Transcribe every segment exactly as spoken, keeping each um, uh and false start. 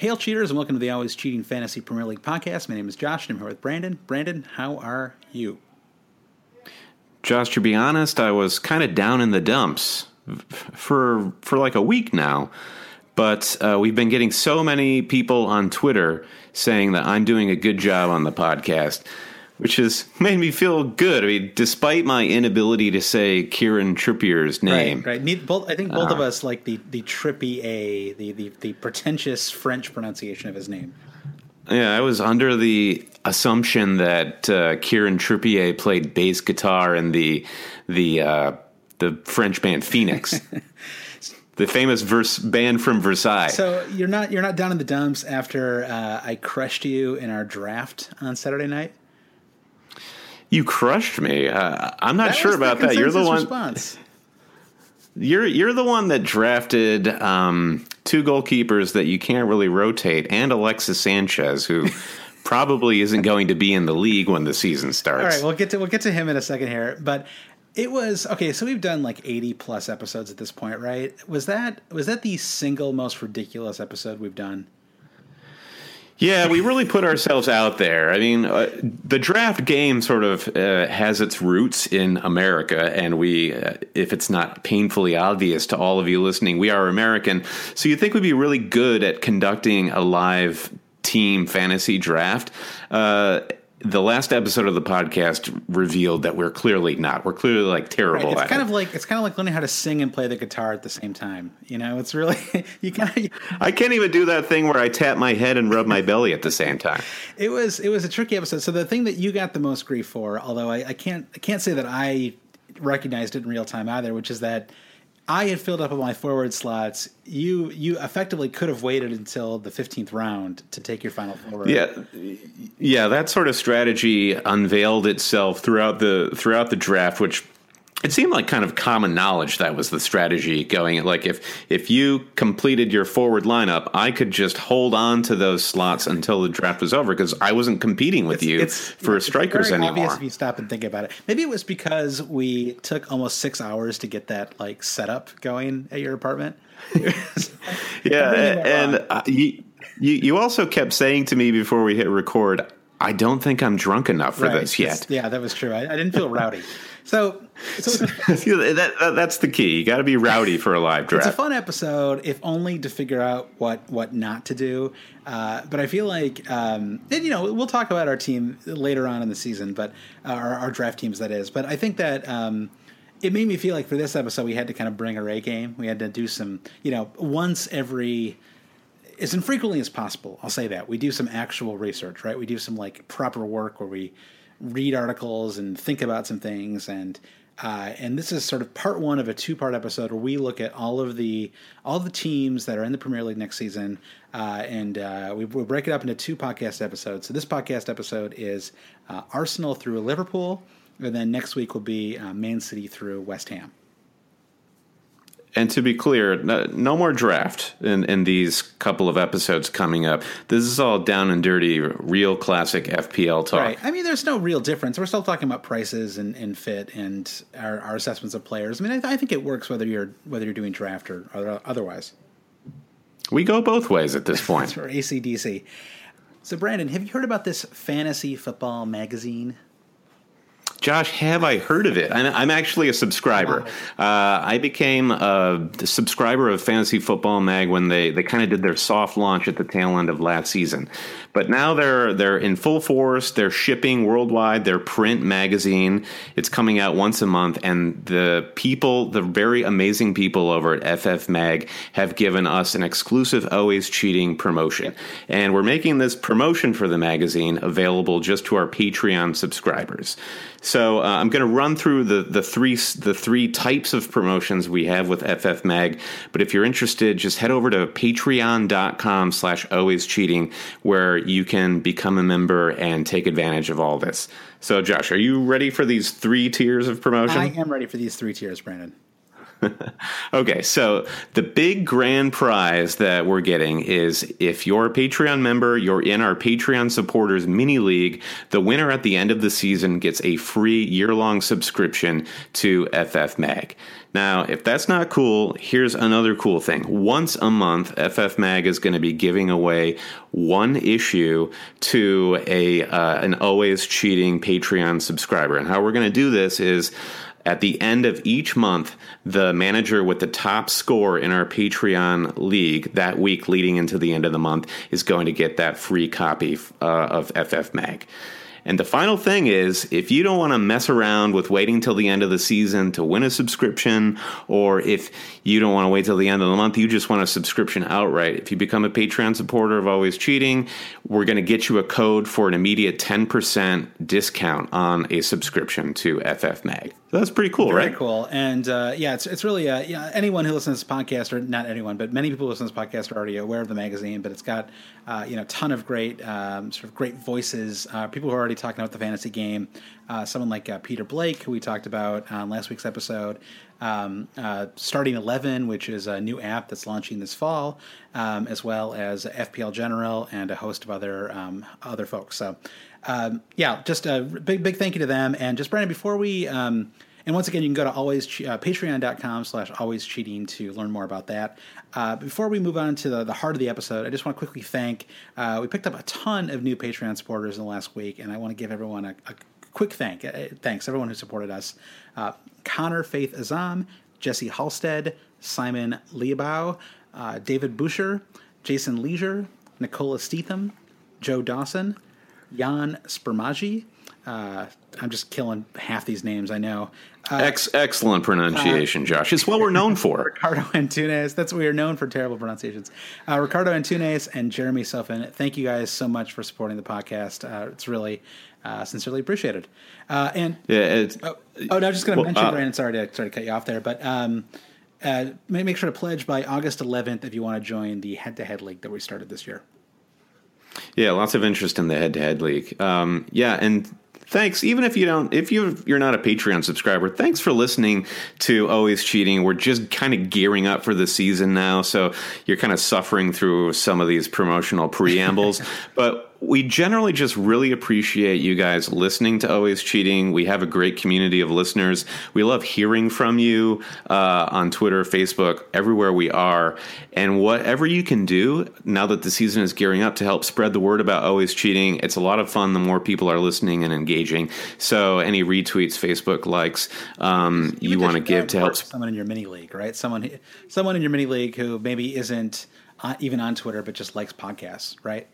Hail cheaters, and welcome to the Always Cheating Fantasy Premier League podcast. My name is Josh, and I'm here with Brandon. Brandon, how are you? Josh, to be honest, I was kind of down in the dumps for for like a week now. But uh, we've been getting so many people on Twitter saying that I'm doing a good job on the podcast, which has made me feel good. I mean, despite my inability to say Kieran Trippier's name. Right, right. Need, both, I think both uh, of us like the, the Trippier, the, the, the pretentious French pronunciation of his name. Yeah, I was under the assumption that uh, Kieran Trippier played bass guitar in the the uh, the French band Phoenix. The famous verse band from Versailles. So you're not you're not down in the dumps after uh, I crushed you in our draft on Saturday night? You crushed me. Uh, I'm not that sure about that. You're the one. Response. You're you're the one that drafted um, two goalkeepers that you can't really rotate, and Alexis Sanchez, who probably isn't going to be in the league when the season starts. All right, we'll get to we'll get to him in a second here, but. It was okay. So we've done like eighty plus episodes at this point, right? Was that was that the single most ridiculous episode we've done? Yeah, we really put ourselves out there. I mean, uh, the draft game sort of uh, has its roots in America, and we, uh, if it's not painfully obvious to all of you listening, we are American. So you think we'd be really good at conducting a live team fantasy draft? Uh, The last episode of the podcast revealed that we're clearly not. We're clearly like terrible right. It's at kind it. of like it's kind of like learning how to sing and play the guitar at the same time. You know, it's really you kind of. I can't even do that thing where I tap my head and rub my belly at the same time. It was it was a tricky episode. So the thing that you got the most grief for, although I, I can't I can't say that I recognized it in real time either, which is that I had filled up all my forward slots. You you effectively could have waited until the fifteenth round to take your final forward. Yeah, yeah, that sort of strategy unveiled itself throughout the throughout the draft, which it seemed like kind of common knowledge that was the strategy going. Like if if you completed your forward lineup, I could just hold on to those slots until the draft was over because I wasn't competing with it's, you it's, for it's strikers very anymore. Obvious if you stop and think about it. Maybe it was because we took almost six hours to get that like setup going at your apartment. Yeah, and uh, you, you you also kept saying to me before we hit record, I don't think I'm drunk enough for right. this yet. It's, yeah, that was true. I, I didn't feel rowdy. So, so that, that, that's the key. You got to be rowdy for a live draft. It's a fun episode, if only to figure out what, what not to do. Uh, but I feel like, um, and you know, we'll talk about our team later on in the season, but uh, our, our draft teams, that is. But I think that um, it made me feel like for this episode, we had to kind of bring our A game. We had to do some, you know, once every, as infrequently as possible. I'll say that we do some actual research, right? We do some like proper work where we read articles and think about some things, and uh, and this is sort of part one of a two part episode where we look at all of the all the teams that are in the Premier League next season, uh, and uh, we we'll break it up into two podcast episodes. So this podcast episode is uh, Arsenal through Liverpool, and then next week will be uh, Man City through West Ham. And to be clear, no, no more draft in, in these couple of episodes coming up. This is all down and dirty, real classic F P L talk. Right. I mean, there's no real difference. We're still talking about prices and, and fit and our, our assessments of players. I mean, I, I think it works whether you're whether you're doing draft or, or otherwise. We go both ways at this point. For A C D C. So, Brandon, have you heard about this fantasy football magazine? Josh, have I heard of it? I'm, I'm actually a subscriber. Uh, I became a subscriber of Fantasy Football Mag when they, they kind of did their soft launch at the tail end of last season. But now they're they're in full force. They're shipping worldwide. Their print magazine. It's coming out once a month. And the people, the very amazing people over at F F Mag have given us an exclusive Always Cheating promotion. And we're making this promotion for the magazine available just to our Patreon subscribers. So uh, I'm going to run through the, the three the three types of promotions we have with F F Mag. But if you're interested, just head over to patreon.com slash always cheating, where you can become a member and take advantage of all this. So, Josh, are you ready for these three tiers of promotion? I am ready for these three tiers, Brandon. Okay, so the big grand prize that we're getting is if you're a Patreon member, you're in our Patreon supporters mini league, the winner at the end of the season gets a free year-long subscription to F F Mag. Now, if that's not cool, here's another cool thing. Once a month, F F Mag is going to be giving away one issue to a uh, an Always Cheating Patreon subscriber. And how we're going to do this is at the end of each month, the manager with the top score in our Patreon league that week leading into the end of the month is going to get that free copy uh, of F F Mag. And the final thing is, if you don't want to mess around with waiting till the end of the season to win a subscription, or if you don't want to wait till the end of the month, you just want a subscription outright, if you become a Patreon supporter of Always Cheating, we're going to get you a code for an immediate ten percent discount on a subscription to F F Mag. So that's pretty cool, Very right? Very cool. And uh, yeah, it's it's really, uh, yeah, anyone who listens to this podcast, or not anyone, but many people who listen to this podcast are already aware of the magazine, but it's got, uh, you know, a ton of great, um, sort of great voices, uh, people who are already talking about the fantasy game. Uh, someone like uh, Peter Blake, who we talked about on last week's episode. Um, uh, Starting eleven, which is a new app that's launching this fall, um, as well as F P L General and a host of other um, other folks. So, um, yeah, just a big, big thank you to them. And just, Brandon, before we... Um, And once again, you can go to always uh, patreon.com slash always cheating to learn more about that. Uh, before we move on to the, the heart of the episode, I just want to quickly thank, uh, we picked up a ton of new Patreon supporters in the last week, and I want to give everyone a, a quick thank, uh, thanks, everyone who supported us. Uh, Connor Faith Azam, Jesse Halstead, Simon Liebau, uh, David Boucher, Jason Leisure, Nicola Steetham, Joe Dawson, Jan Spermaggi. Uh, I'm just killing half these names, I know. Uh, Ex- excellent pronunciation, uh, Josh. It's what we're known for. Ricardo Antunes. That's what we are known for, terrible pronunciations. Uh, Ricardo Antunes and Jeremy Sofin, thank you guys so much for supporting the podcast. Uh, it's really uh, sincerely appreciated. Uh, and yeah, it's, oh, oh, no, I was just going to well, mention, uh, Brandon, sorry to, sorry to cut you off there, but um, uh, make sure to pledge by August eleventh if you want to join the head-to-head league that we started this year. Yeah, lots of interest in the head-to-head league. Um, yeah, and thanks. Even if you don't, if you you're not a Patreon subscriber, thanks for listening to Always Cheating. We're just kind of gearing up for the season now, so you're kind of suffering through some of these promotional preambles, but we generally just really appreciate you guys listening to Always Cheating. We have a great community of listeners. We love hearing from you uh, on Twitter, Facebook, everywhere we are. And whatever you can do now that the season is gearing up to help spread the word about Always Cheating, it's a lot of fun the more people are listening and engaging. So any retweets, Facebook likes um, you, you want to give to help someone in your mini league, right? Someone, someone in your mini league who maybe isn't uh, even on Twitter, but just likes podcasts, right?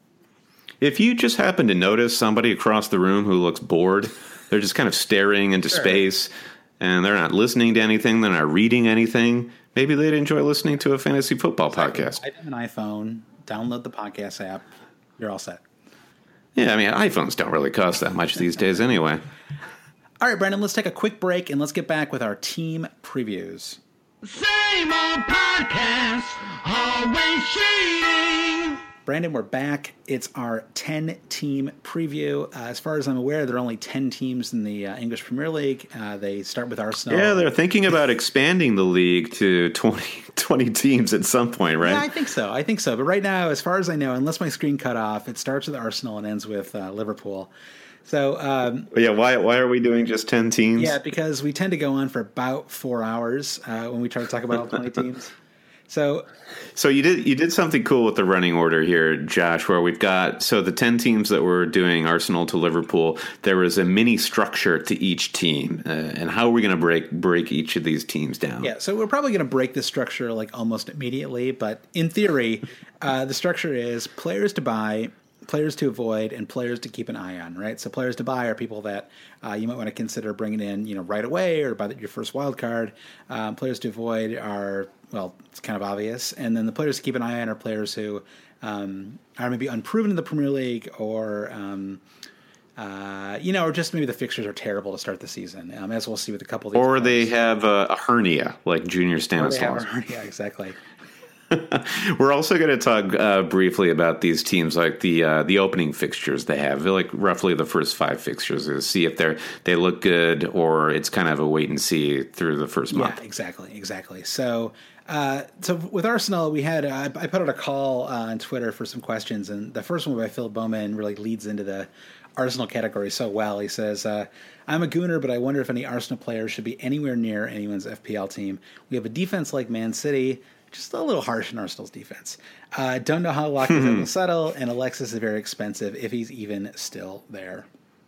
If you just happen to notice somebody across the room who looks bored, they're just kind of staring into sure. space, and they're not listening to anything, they're not reading anything, maybe they'd enjoy listening to a fantasy football exactly. podcast. I have an iPhone, download the podcast app, you're all set. Yeah, I mean, iPhones don't really cost that much these days anyway. All right, Brandon, let's take a quick break, and let's get back with our team previews. Same old podcast, always cheating. Brandon, we're back. It's our ten-team preview. Uh, as far as I'm aware, there are only ten teams in the uh, English Premier League. Uh, they start with Arsenal. Yeah, they're thinking about expanding the league to twenty, twenty teams at some point, right? Yeah, I think so. I think so. But right now, as far as I know, unless my screen cut off, it starts with Arsenal and ends with uh, Liverpool. So um, yeah, why why are we doing just ten teams? Yeah, because we tend to go on for about four hours uh, when we try to talk about all twenty teams. So, so you did you did something cool with the running order here, Josh, where we've got so the ten teams that we're doing Arsenal to Liverpool. There was a mini structure to each team, uh, and how are we going to break break each of these teams down? Yeah, so we're probably going to break this structure like almost immediately, but in theory, uh, the structure is players to buy, players to avoid, and players to keep an eye on, right? So players to buy are people that uh, you might want to consider bringing in, you know, right away or by the, your first wild card. Um, players to avoid are, well, it's kind of obvious. And then the players to keep an eye on are players who um, are maybe unproven in the Premier League or, um, uh, you know, or just maybe the fixtures are terrible to start the season, um, as we'll see with a couple of these Or players. they have a, a hernia, like Junior Stanislav. Yeah, exactly. We're also going to talk uh, briefly about these teams, like the uh, the opening fixtures they have, like roughly the first five fixtures, to see if they they look good or it's kind of a wait and see through the first month. Yeah, exactly, exactly. So, uh, so with Arsenal, we had uh, I put out a call uh, on Twitter for some questions, and the first one by Phil Bowman really leads into the Arsenal category so well. He says, uh, I'm a gooner, but I wonder if any Arsenal players should be anywhere near anyone's F P L team. We have a defense like Man City, just a little harsh in Arsenal's defense. Uh, don't know how Lacazette will settle, and Alexis is very expensive if he's even still there.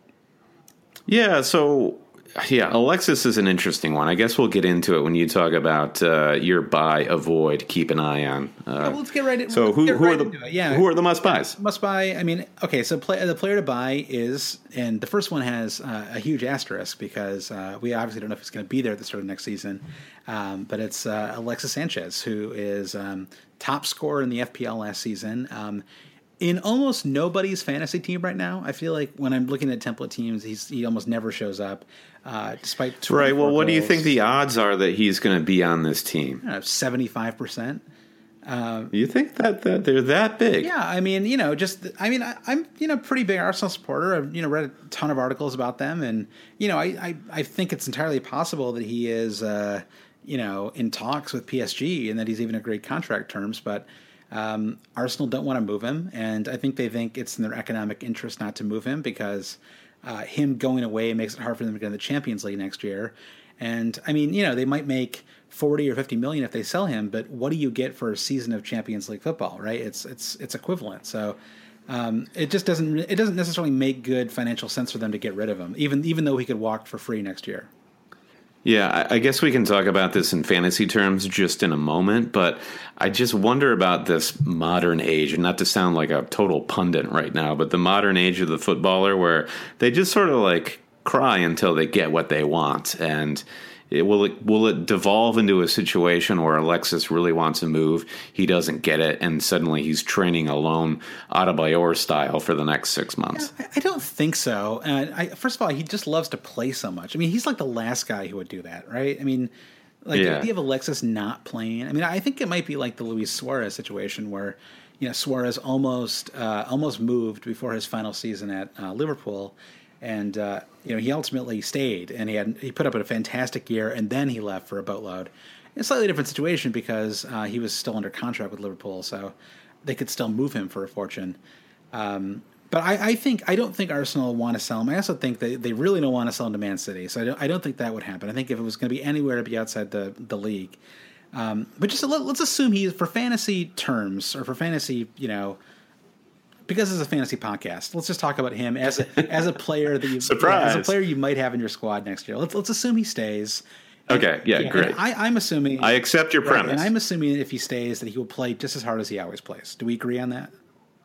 Yeah, so... Yeah, Alexis is an interesting one. I guess we'll get into it when you talk about uh, your buy, avoid, keep an eye on. Uh, well, let's get right. In, so who, who right are the yeah who are the must buys? Must buy. I mean, okay. So play, the player to buy is, and the first one has uh, a huge asterisk because uh, we obviously don't know if he's going to be there at the start of next season. Um, but it's uh, Alexis Sanchez, who is um, top scorer in the F P L last season. Um, In almost nobody's fantasy team right now, I feel like when I'm looking at template teams, he's he almost never shows up, uh, despite right. Well, what goals. do you think the odds are that he's going to be on this team? seventy-five percent. Um, you think that, that they're that big? Yeah, I mean, you know, just I mean, I, I'm you know pretty big Arsenal supporter. I've you know read a ton of articles about them, and you know, I I, I think it's entirely possible that he is uh, you know in talks with P S G and that he's even agreed contract terms, but. Um, Arsenal don't want to move him, and I think they think it's in their economic interest not to move him because uh, him going away makes it hard for them to get in the Champions League next year. And I mean, you know, they might make forty or fifty million if they sell him, but what do you get for a season of Champions League football? Right? It's it's it's equivalent. So um, it just doesn't it doesn't necessarily make good financial sense for them to get rid of him, even even though he could walk for free next year. Yeah, I guess we can talk about this in fantasy terms just in a moment, but I just wonder about this modern age, and not to sound like a total pundit right now, but the modern age of the footballer where they just sort of like cry until they get what they want. And it, will it will it devolve into a situation where Alexis really wants to move, he doesn't get it, and suddenly he's training alone, Adebayor style, for the next six months? Yeah, I don't think so. Uh, I, first of all, he just loves to play so much. I mean, he's like the last guy who would do that, right? I mean, like yeah. the idea of Alexis not playing. I mean, I think it might be like the Luis Suarez situation where you know Suarez almost uh, almost moved before his final season at uh, Liverpool. And uh, you know he ultimately stayed, and he had he put up a fantastic year, and then he left for a boatload. It's a slightly different situation because uh, he was still under contract with Liverpool, so they could still move him for a fortune. Um, but I, I think I don't think Arsenal want to sell him. I also think they, they really don't want to sell him to Man City, so I don't, I don't think that would happen. I think if it was going to be anywhere, it'd be outside the the league. Um, but just let, let's assume he's for fantasy terms or for fantasy, you know. Because it's a fantasy podcast, let's just talk about him as a, as a player that you Surprise. as a player you might have in your squad next year. Let's let's assume he stays. Okay, yeah, yeah great. I, I'm assuming I accept your right, premise, and I'm assuming if he stays that he will play just as hard as he always plays. Do we agree on that?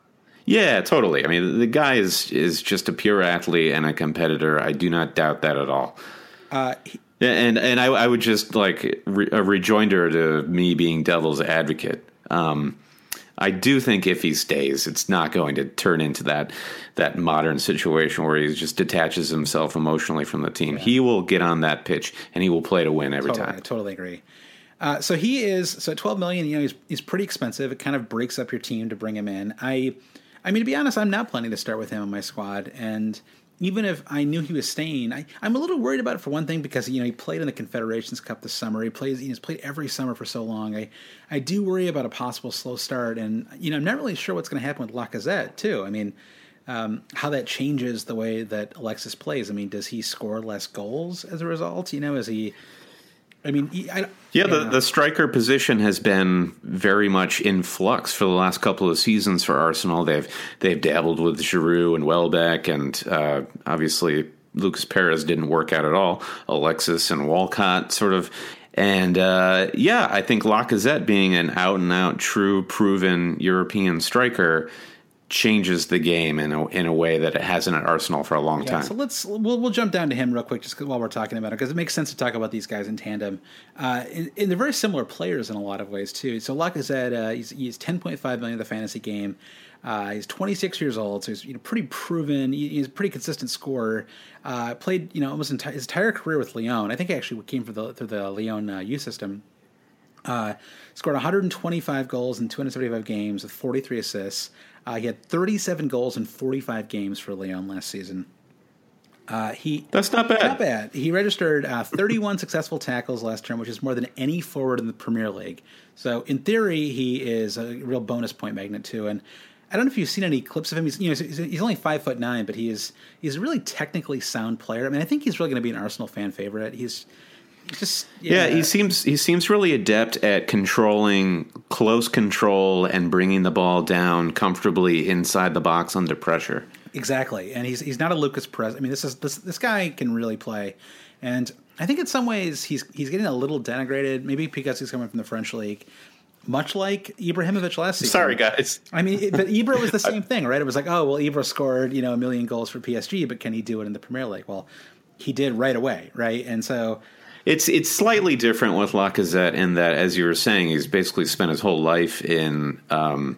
Yeah, totally. I mean, the guy is is just a pure athlete and a competitor. I do not doubt that at all. Uh, he, and and I, I would just like re, a rejoinder to me being devil's advocate. Um, I do think if he stays, it's not going to turn into that that modern situation where he just detaches himself emotionally from the team. Yeah. He will get on that pitch and he will play to win every totally, time. I totally agree. Uh, so he is so at twelve million. You know, he's he's pretty expensive. It kind of breaks up your team to bring him in. I, I mean, to be honest, I'm now planning to start with him on my squad, and even if I knew he was staying, I, I'm a little worried about it for one thing because you know he played in the Confederations Cup this summer. He plays, he's played every summer for so long. I, I do worry about a possible slow start, and you know I'm not really sure what's going to happen with Lacazette too. I mean, um, how that changes the way that Alexis plays. I mean, does he score less goals as a result? You know, is he? I mean, he, I, yeah, I the, the striker position has been very much in flux for the last couple of seasons for Arsenal. They've they've dabbled with Giroud and Welbeck, and uh, obviously Lucas Perez didn't work out at all. Alexis and Walcott sort of. And uh, yeah, I think Lacazette being an out and out, true, proven European striker changes the game in a, in a way that it hasn't at Arsenal for a long yeah, time. So let's we'll we'll jump down to him real quick, just while we're talking about it, because it makes sense to talk about these guys in tandem. Uh, and, and they're very similar players in a lot of ways too. So Lacazette, uh, he's he's ten point five million in the fantasy game. Uh, he's twenty-six years old, so he's you know pretty proven. He, he's a pretty consistent scorer. Uh, played you know almost enti- his entire career with Lyon. I think he actually came from the through the Lyon uh, youth system. Uh, scored one hundred twenty-five goals in two hundred seventy-five games with forty-three assists. Uh, he had thirty-seven goals in forty-five games for Lyon last season. Uh, he That's not bad. Not bad. He registered uh, thirty-one successful tackles last term, which is more than any forward in the Premier League. So in theory, he is a real bonus point magnet too. And I don't know if you've seen any clips of him. He's, you know, he's, he's only five foot nine, but he is he's a really technically sound player. I mean, I think he's really going to be an Arsenal fan favorite. He's just yeah. yeah, he seems he seems really adept at controlling close control and bringing the ball down comfortably inside the box under pressure. Exactly, and he's he's not a Lucas Perez. I mean, this is this this guy can really play, and I think in some ways he's he's getting a little denigrated. Maybe because he's coming from the French league, much like Ibrahimovic last season. Sorry, guys. I mean, it, but Ibra was the same thing, right? It was like, oh well, Ibra scored you know a million goals for P S G, but can he do it in the Premier League? Well, he did right away, right? And so It's it's slightly different with Lacazette in that, as you were saying, he's basically spent his whole life in um,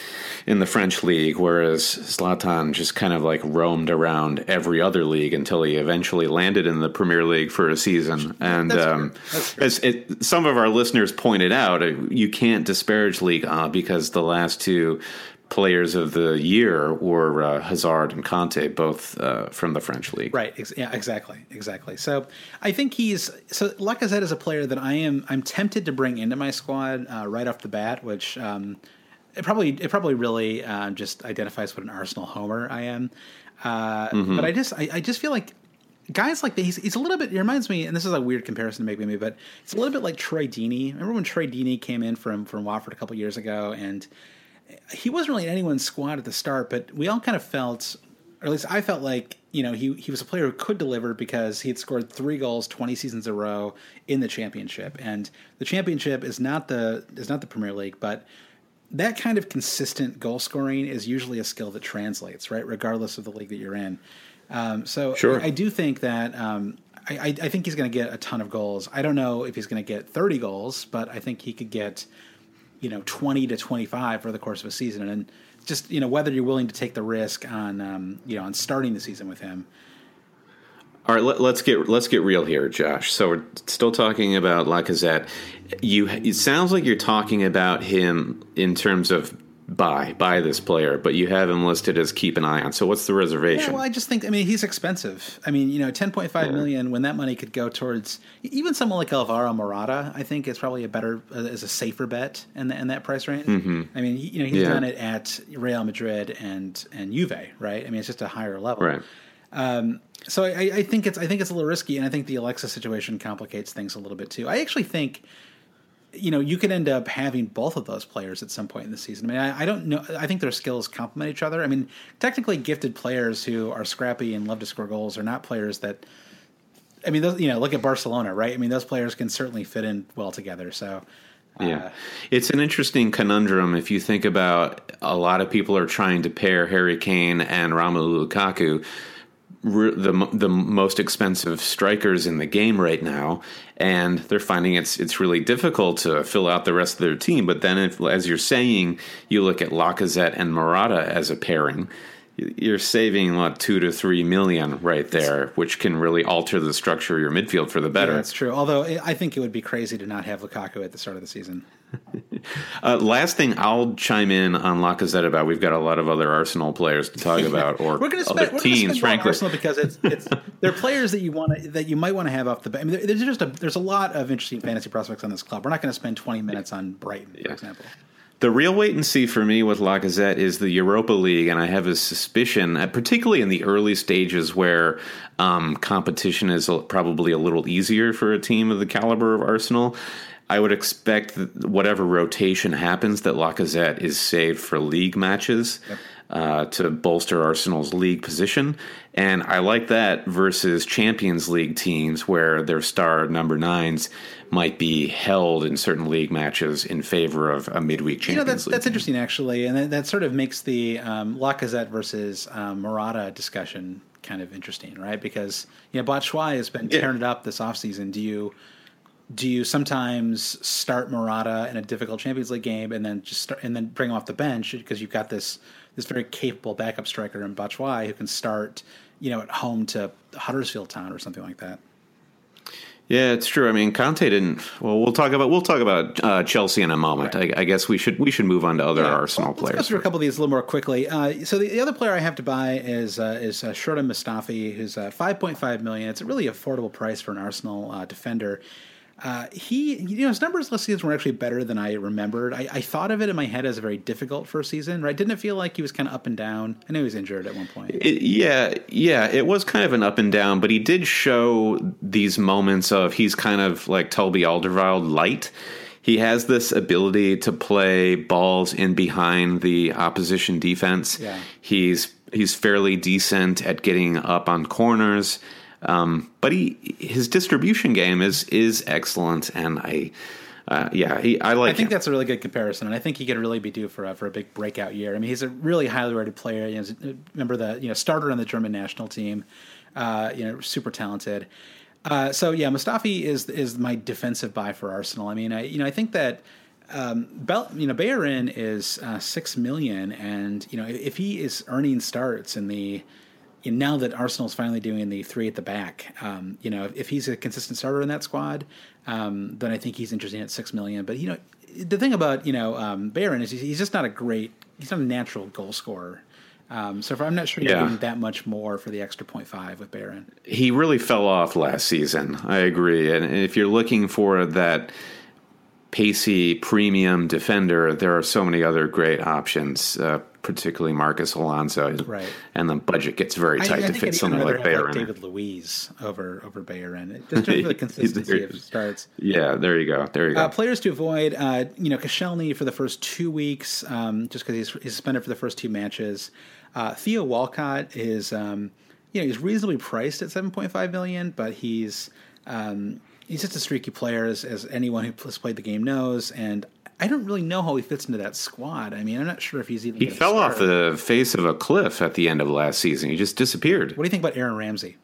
in the French league, whereas Zlatan just kind of like roamed around every other league until he eventually landed in the Premier League for a season. And That's um, true. That's true. as it, some of our listeners pointed out, you can't disparage Ligue one because the last two players of the year were uh, Hazard and Conte, both uh, from the French league. Right. Ex- yeah. Exactly. Exactly. So I think he's so Lacazette is a player that I am I'm tempted to bring into my squad uh, right off the bat, which um, it probably it probably really uh, just identifies what an Arsenal homer I am. Uh, mm-hmm. But I just I, I just feel like guys like that. He's, he's a little bit. It reminds me, and this is a weird comparison to make with me, but it's a little bit like Troy Deeney. Remember when Troy Deeney came in from from Watford a couple years ago, and he wasn't really in anyone's squad at the start, but we all kind of felt, or at least I felt like, you know, he he was a player who could deliver because he had scored three goals twenty seasons in a row in the Championship, and the Championship is not the is not the Premier League, but that kind of consistent goal scoring is usually a skill that translates, right, regardless of the league that you're in. Um, so sure. I, I do think that um, I, I think he's going to get a ton of goals. I don't know if he's going to get thirty goals, but I think he could get, you know, twenty to twenty-five for the course of a season. And just, you know, whether you're willing to take the risk on, um, you know, on starting the season with him. All right, let, let's get let's get real here, Josh. So we're still talking about Lacazette. You, it sounds like you're talking about him in terms of buy buy this player, but you have him listed as keep an eye on. So what's the reservation? Yeah, well, I just think I mean he's expensive. I mean, you know, ten point five yeah. million when that money could go towards even someone like Alvaro Morata. I think is probably a better uh, is a safer bet in, the, in that price range. Mm-hmm. I mean, he, you know, he's yeah. done it at Real Madrid and and Juve, right? I mean, it's just a higher level, right? Um, so I, I think it's I think it's a little risky, and I think the Alexa situation complicates things a little bit too. I actually think, you know, you could end up having both of those players at some point in the season. I mean, I, I don't know. I think their skills complement each other. I mean, technically gifted players who are scrappy and love to score goals are not players that. I mean, those, you know, look at Barcelona, right? I mean, those players can certainly fit in well together. So. Yeah, uh, it's an interesting conundrum if you think about a lot of people are trying to pair Harry Kane and Romelu Lukaku, the the most expensive strikers in the game right now, and they're finding it's it's really difficult to fill out the rest of their team. But then, if, as you're saying, you look at Lacazette and Morata as a pairing, you're saving what two to three million right there, which can really alter the structure of your midfield for the better. Yeah, that's true. Although I think it would be crazy to not have Lukaku at the start of the season. uh, last thing I'll chime in on Lacazette about. We've got a lot of other Arsenal players to talk about, or we're going to other spend, teams, frankly. Arsenal because it's it's they're players that you want to, that you might want to have off the bench. I mean, there's just a there's a lot of interesting fantasy prospects on this club. We're not going to spend twenty minutes on Brighton, for yeah. example. The real wait and see for me with Lacazette is the Europa League, and I have a suspicion, particularly in the early stages where um, competition is probably a little easier for a team of the caliber of Arsenal, I would expect that whatever rotation happens, that Lacazette is saved for league matches. Yep. Uh, to bolster Arsenal's league position. And I like that versus Champions League teams where their star number nines might be held in certain league matches in favor of a midweek Champions you know, that's, League. That's team. interesting, actually. And that, that sort of makes the um, Lacazette versus um, Morata discussion kind of interesting, right? Because, you know, Batshuayi has been yeah. tearing it up this offseason. Do you... Do you sometimes start Morata in a difficult Champions League game and then just start, and then bring him off the bench because you've got this this very capable backup striker in Batshuayi who can start, you know, at home to Huddersfield Town or something like that? Yeah, it's true. I mean, Conte didn't. Well, we'll talk about we'll talk about uh, Chelsea in a moment. Right. I, I guess we should we should move on to other yeah. Arsenal well, let's players. Go through a couple of these a little more quickly. Uh, so the, the other player I have to buy is uh, is uh, Shorta Mustafi, who's uh, five point five million. It's a really affordable price for an Arsenal uh, defender. Uh, he, you know, his numbers last season were actually better than I remembered. I, I thought of it in my head as a very difficult first season, right? Didn't it feel like he was kind of up and down? I know he was injured at one point. It, yeah, yeah, it was kind of an up and down, but he did show these moments of he's kind of like Toby Alderweireld light. He has this ability to play balls in behind the opposition defense. Yeah. He's he's fairly decent at getting up on corners. Um, but he his distribution game is is excellent, and I uh, yeah he, I like. I think him. that's a really good comparison, and I think he could really be due for a, for a big breakout year. I mean, he's a really highly rated player. You know, remember the you know starter on the German national team. Uh, you know, super talented. Uh, so yeah, Mustafi is is my defensive buy for Arsenal. I mean, I you know I think that. Um, Bell, you know, Bellerin is uh, six million, and you know if he is earning starts in the And now that Arsenal's finally doing the three at the back, um, you know, if, if he's a consistent starter in that squad, um, then I think he's interesting at six million. But you know, the thing about you know um, Bellerin is he's, he's just not a great, he's not a natural goal scorer. Um, so if, I'm not sure you're yeah. getting that much more for the extra point five with Bellerin. He really fell off last season. I agree, and if you're looking for that pacey premium defender, there are so many other great options. Uh, particularly Marcus Alonso, right? And the budget gets very tight I, I to fit something like Bellerin. Like David Luiz over over Bellerin, just for the consistency of starts. Yeah, there you go. There you go. Uh, players to avoid, uh, you know, Koscielny for the first two weeks, um, just because he's, he's suspended for the first two matches. Uh, Theo Walcott is, um, you know, he's reasonably priced at seven point five million, but he's um, he's just a streaky player, as, as anyone who has played the game knows, and I don't really know how he fits into that squad. I mean, I'm not sure if he's even. He fell start. off the face of a cliff at the end of last season. He just disappeared. What do you think about Aaron Ramsey?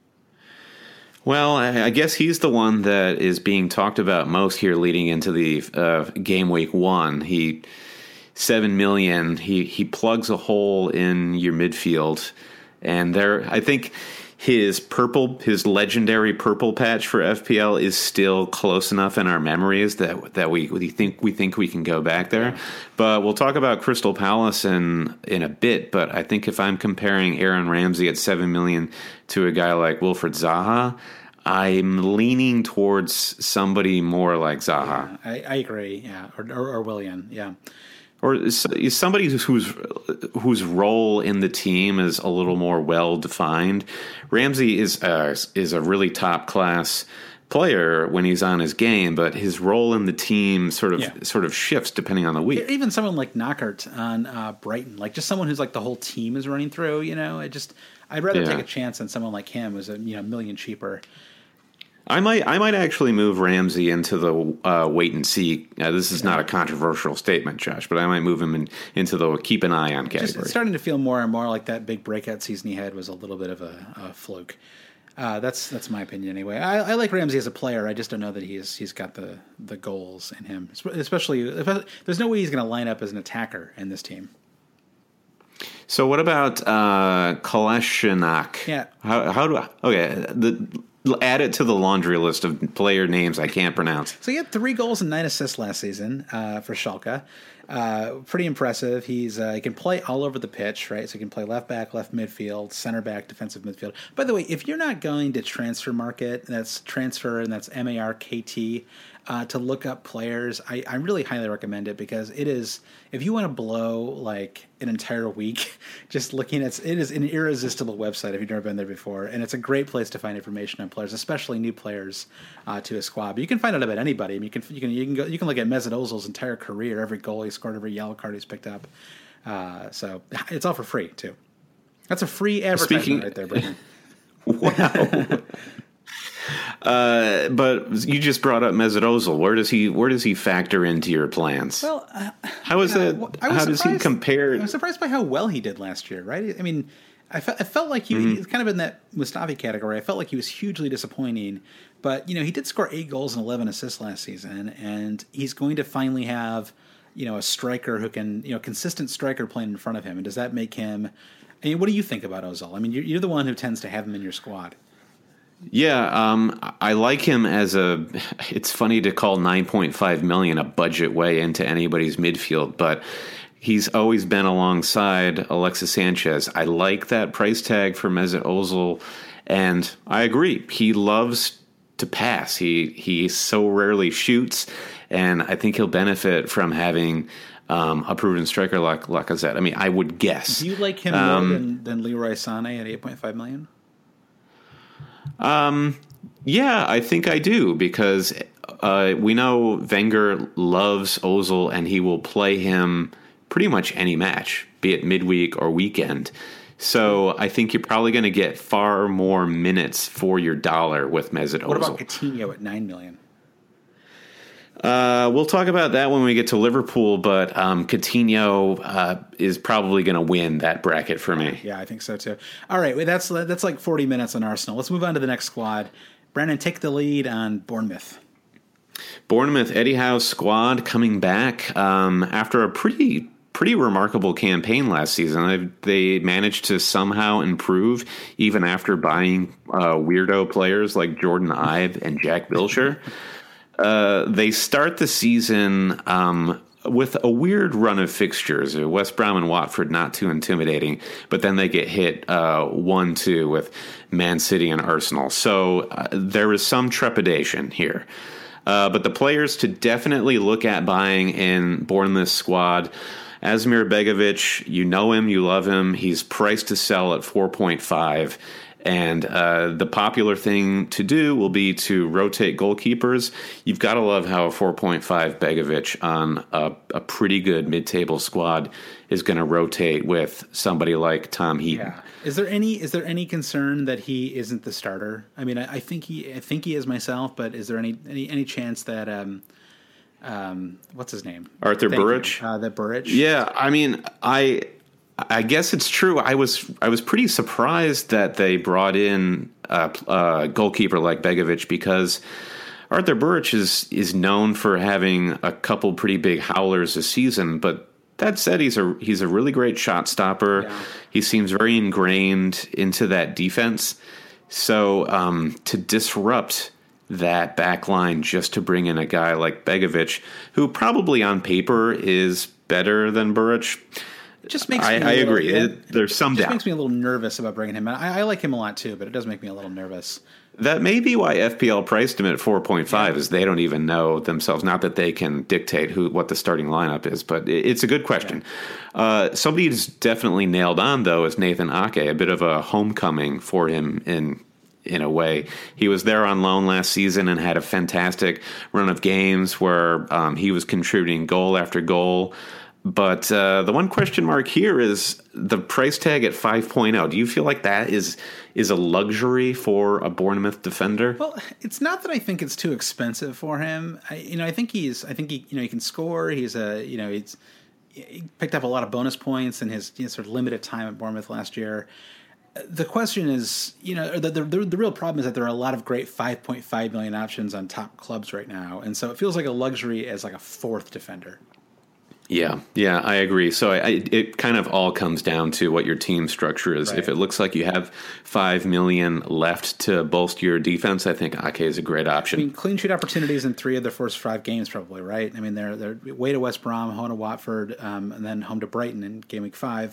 Well, I guess he's the one that is being talked about most here, leading into the uh, game week one. He seven million. He he plugs a hole in your midfield, and there, I think. His purple, his legendary purple patch for F P L is still close enough in our memories that that we, we think we think we can go back there. But we'll talk about Crystal Palace in in a bit. But I think if I'm comparing Aaron Ramsey at seven million to a guy like Wilfred Zaha, I'm leaning towards somebody more like Zaha. Yeah, I, I agree. Yeah, or, or, or Willian. Yeah. Or is somebody whose whose role in the team is a little more well defined. Ramsey is a, is a really top class player when he's on his game, but his role in the team sort of yeah. sort of shifts depending on the week. Even someone like Knockert on uh, Brighton, like just someone who's like the whole team is running through. You know, I just I'd rather yeah. take a chance on someone like him who's a you know million cheaper. I might, I might actually move Ramsey into the uh, wait and see. Uh, this is not a controversial statement, Josh, but I might move him in, into the keep an eye on category. Just, it's starting to feel more and more like that big breakout season he had was a little bit of a, a fluke. Uh, that's that's my opinion anyway. I, I like Ramsey as a player. I just don't know that he's he's got the, the goals in him. Especially, if, there's no way he's going to line up as an attacker in this team. So what about uh, Kolasinac? Yeah. How, how do I? Okay, the. Add it to the laundry list of player names I can't pronounce. So he had three goals and nine assists last season uh, for Schalke. Uh, pretty impressive. He's uh, he can play all over the pitch, right? So he can play left back, left midfield, center back, defensive midfield. By the way, if you're not going to Transfer Market, that's transfer and that's M A R K T, uh, to look up players, I, I really highly recommend it because it is, if you want to blow like an entire week, just looking at it is an irresistible website if you've never been there before, and it's a great place to find information on players, especially new players uh, to a squad. But you can find out about anybody. I mean, you can you can you can go you can look at Mesut Ozil's entire career, every goal he scored, every yellow card he's picked up. Uh, so it's all for free too. That's a free advertisement Speaking, right there, Brendan. Wow. Uh, but you just brought up Mesut Ozil. Where does he where does he factor into your plans? Well, uh, how is it? How does he compare? I was surprised by how well he did last year. Right? I mean, I, fe- I felt like he, mm-hmm. he was kind of in that Mustafi category. I felt like he was hugely disappointing. But you know, he did score eight goals and eleven assists last season, and he's going to finally have you know a striker who can you know consistent striker playing in front of him. And does that make him? I mean, what do you think about Ozil? I mean, you're, you're the one who tends to have him in your squad. Yeah, um, I like him as a. It's funny to call nine point five million a budget way into anybody's midfield, but he's always been alongside Alexis Sanchez. I like that price tag for Mesut Ozil, and I agree. He loves to pass. He he so rarely shoots, and I think he'll benefit from having um, a proven striker like Lacazette. I mean, I would guess. Do you like him um, more than, than Leroy Sané at eight point five million? Um, yeah, I think I do because uh, we know Wenger loves Ozil and he will play him pretty much any match, be it midweek or weekend. So I think you're probably going to get far more minutes for your dollar with Mesut Ozil. What about Coutinho at nine million? Uh, we'll talk about that when we get to Liverpool, but um, Coutinho uh, is probably going to win that bracket for me. Yeah, I think so too. All right, well, that's that's like forty minutes on Arsenal. Let's move on to the next squad. Brandon, take the lead on Bournemouth. Bournemouth, Eddie Howe's squad coming back um, after a pretty pretty remarkable campaign last season. They, they managed to somehow improve even after buying uh, weirdo players like Jordan Ibe and Jack Wilshere. Uh, they start the season um, with a weird run of fixtures. West Brom and Watford, not too intimidating, but then they get hit uh, one two with Man City and Arsenal. So uh, there is some trepidation here. Uh, but the players to definitely look at buying in Bournemouth's squad, Asmir Begovic, you know him, you love him. He's priced to sell at four point five. And uh, the popular thing to do will be to rotate goalkeepers. You've got to love how a four point five Begovic on a, a pretty good mid-table squad is going to rotate with somebody like Tom Heaton. Yeah. Is there any is there any concern that he isn't the starter? I mean, I, I think he I think he is myself, but is there any any, any chance that um um what's his name? Arthur Thank Burridge? You. Uh, that Burridge? Yeah, I mean, I. I guess it's true. I was I was pretty surprised that they brought in a, a goalkeeper like Begovic because Arthur Burridge is is known for having a couple pretty big howlers a season. But that said, he's a he's a really great shot stopper. Yeah. He seems very ingrained into that defense. So um, to disrupt that back line just to bring in a guy like Begovic, who probably on paper is better than Burridge. It just makes I, me I little, agree. Yeah, it, there's some it just doubt. makes me a little nervous about bringing him in. I, I like him a lot too, but it does make me a little nervous. That may be why F P L priced him at four point five, yeah. is they don't even know themselves. Not that they can dictate who what the starting lineup is, but it, it's a good question. Yeah. Uh, somebody who's definitely nailed on, though, is Nathan Ake, a bit of a homecoming for him in in a way. He was there on loan last season and had a fantastic run of games where um, he was contributing goal after goal. But uh, the one question mark here is the price tag at five point oh. Do you feel like that is is a luxury for a Bournemouth defender? Well, it's not that I think it's too expensive for him. I, you know, I think he's. I think he. You know, he can score. He's a. You know, he's he picked up a lot of bonus points in his you know, sort of limited time at Bournemouth last year. The question is, you know, the, the the real problem is that there are a lot of great five point five million options on top clubs right now, and so it feels like a luxury as like a fourth defender. Yeah, yeah, I agree. So I, I, it kind of all comes down to what your team structure is. Right. If it looks like you have five million left to bolster your defense, I think Ake is a great option. I mean, clean sheet opportunities in three of the first five games, probably, right? I mean, they're they're way to West Brom, home to Watford, um, and then home to Brighton in game week five.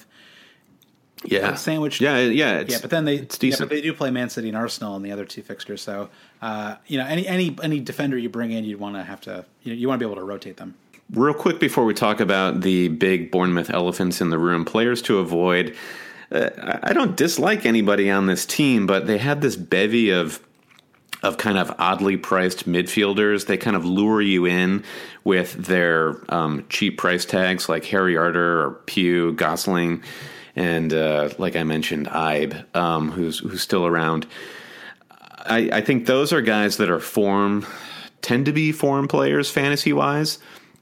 Yeah, sandwich. Yeah, yeah, it's, yeah, but then they it's decent. Yeah, but they do play Man City and Arsenal in the other two fixtures. So, uh, you know, any any any defender you bring in, you'd want to have to you know you want to be able to rotate them. Real quick before we talk about the big Bournemouth elephants in the room, players to avoid. Uh, I don't dislike anybody on this team, but they had this bevy of of kind of oddly priced midfielders. They kind of lure you in with their um, cheap price tags like Harry Arter or Pugh, Gosling, and uh, like I mentioned, Ibe, um, who's who's still around. I, I think those are guys that are form, tend to be form players fantasy wise.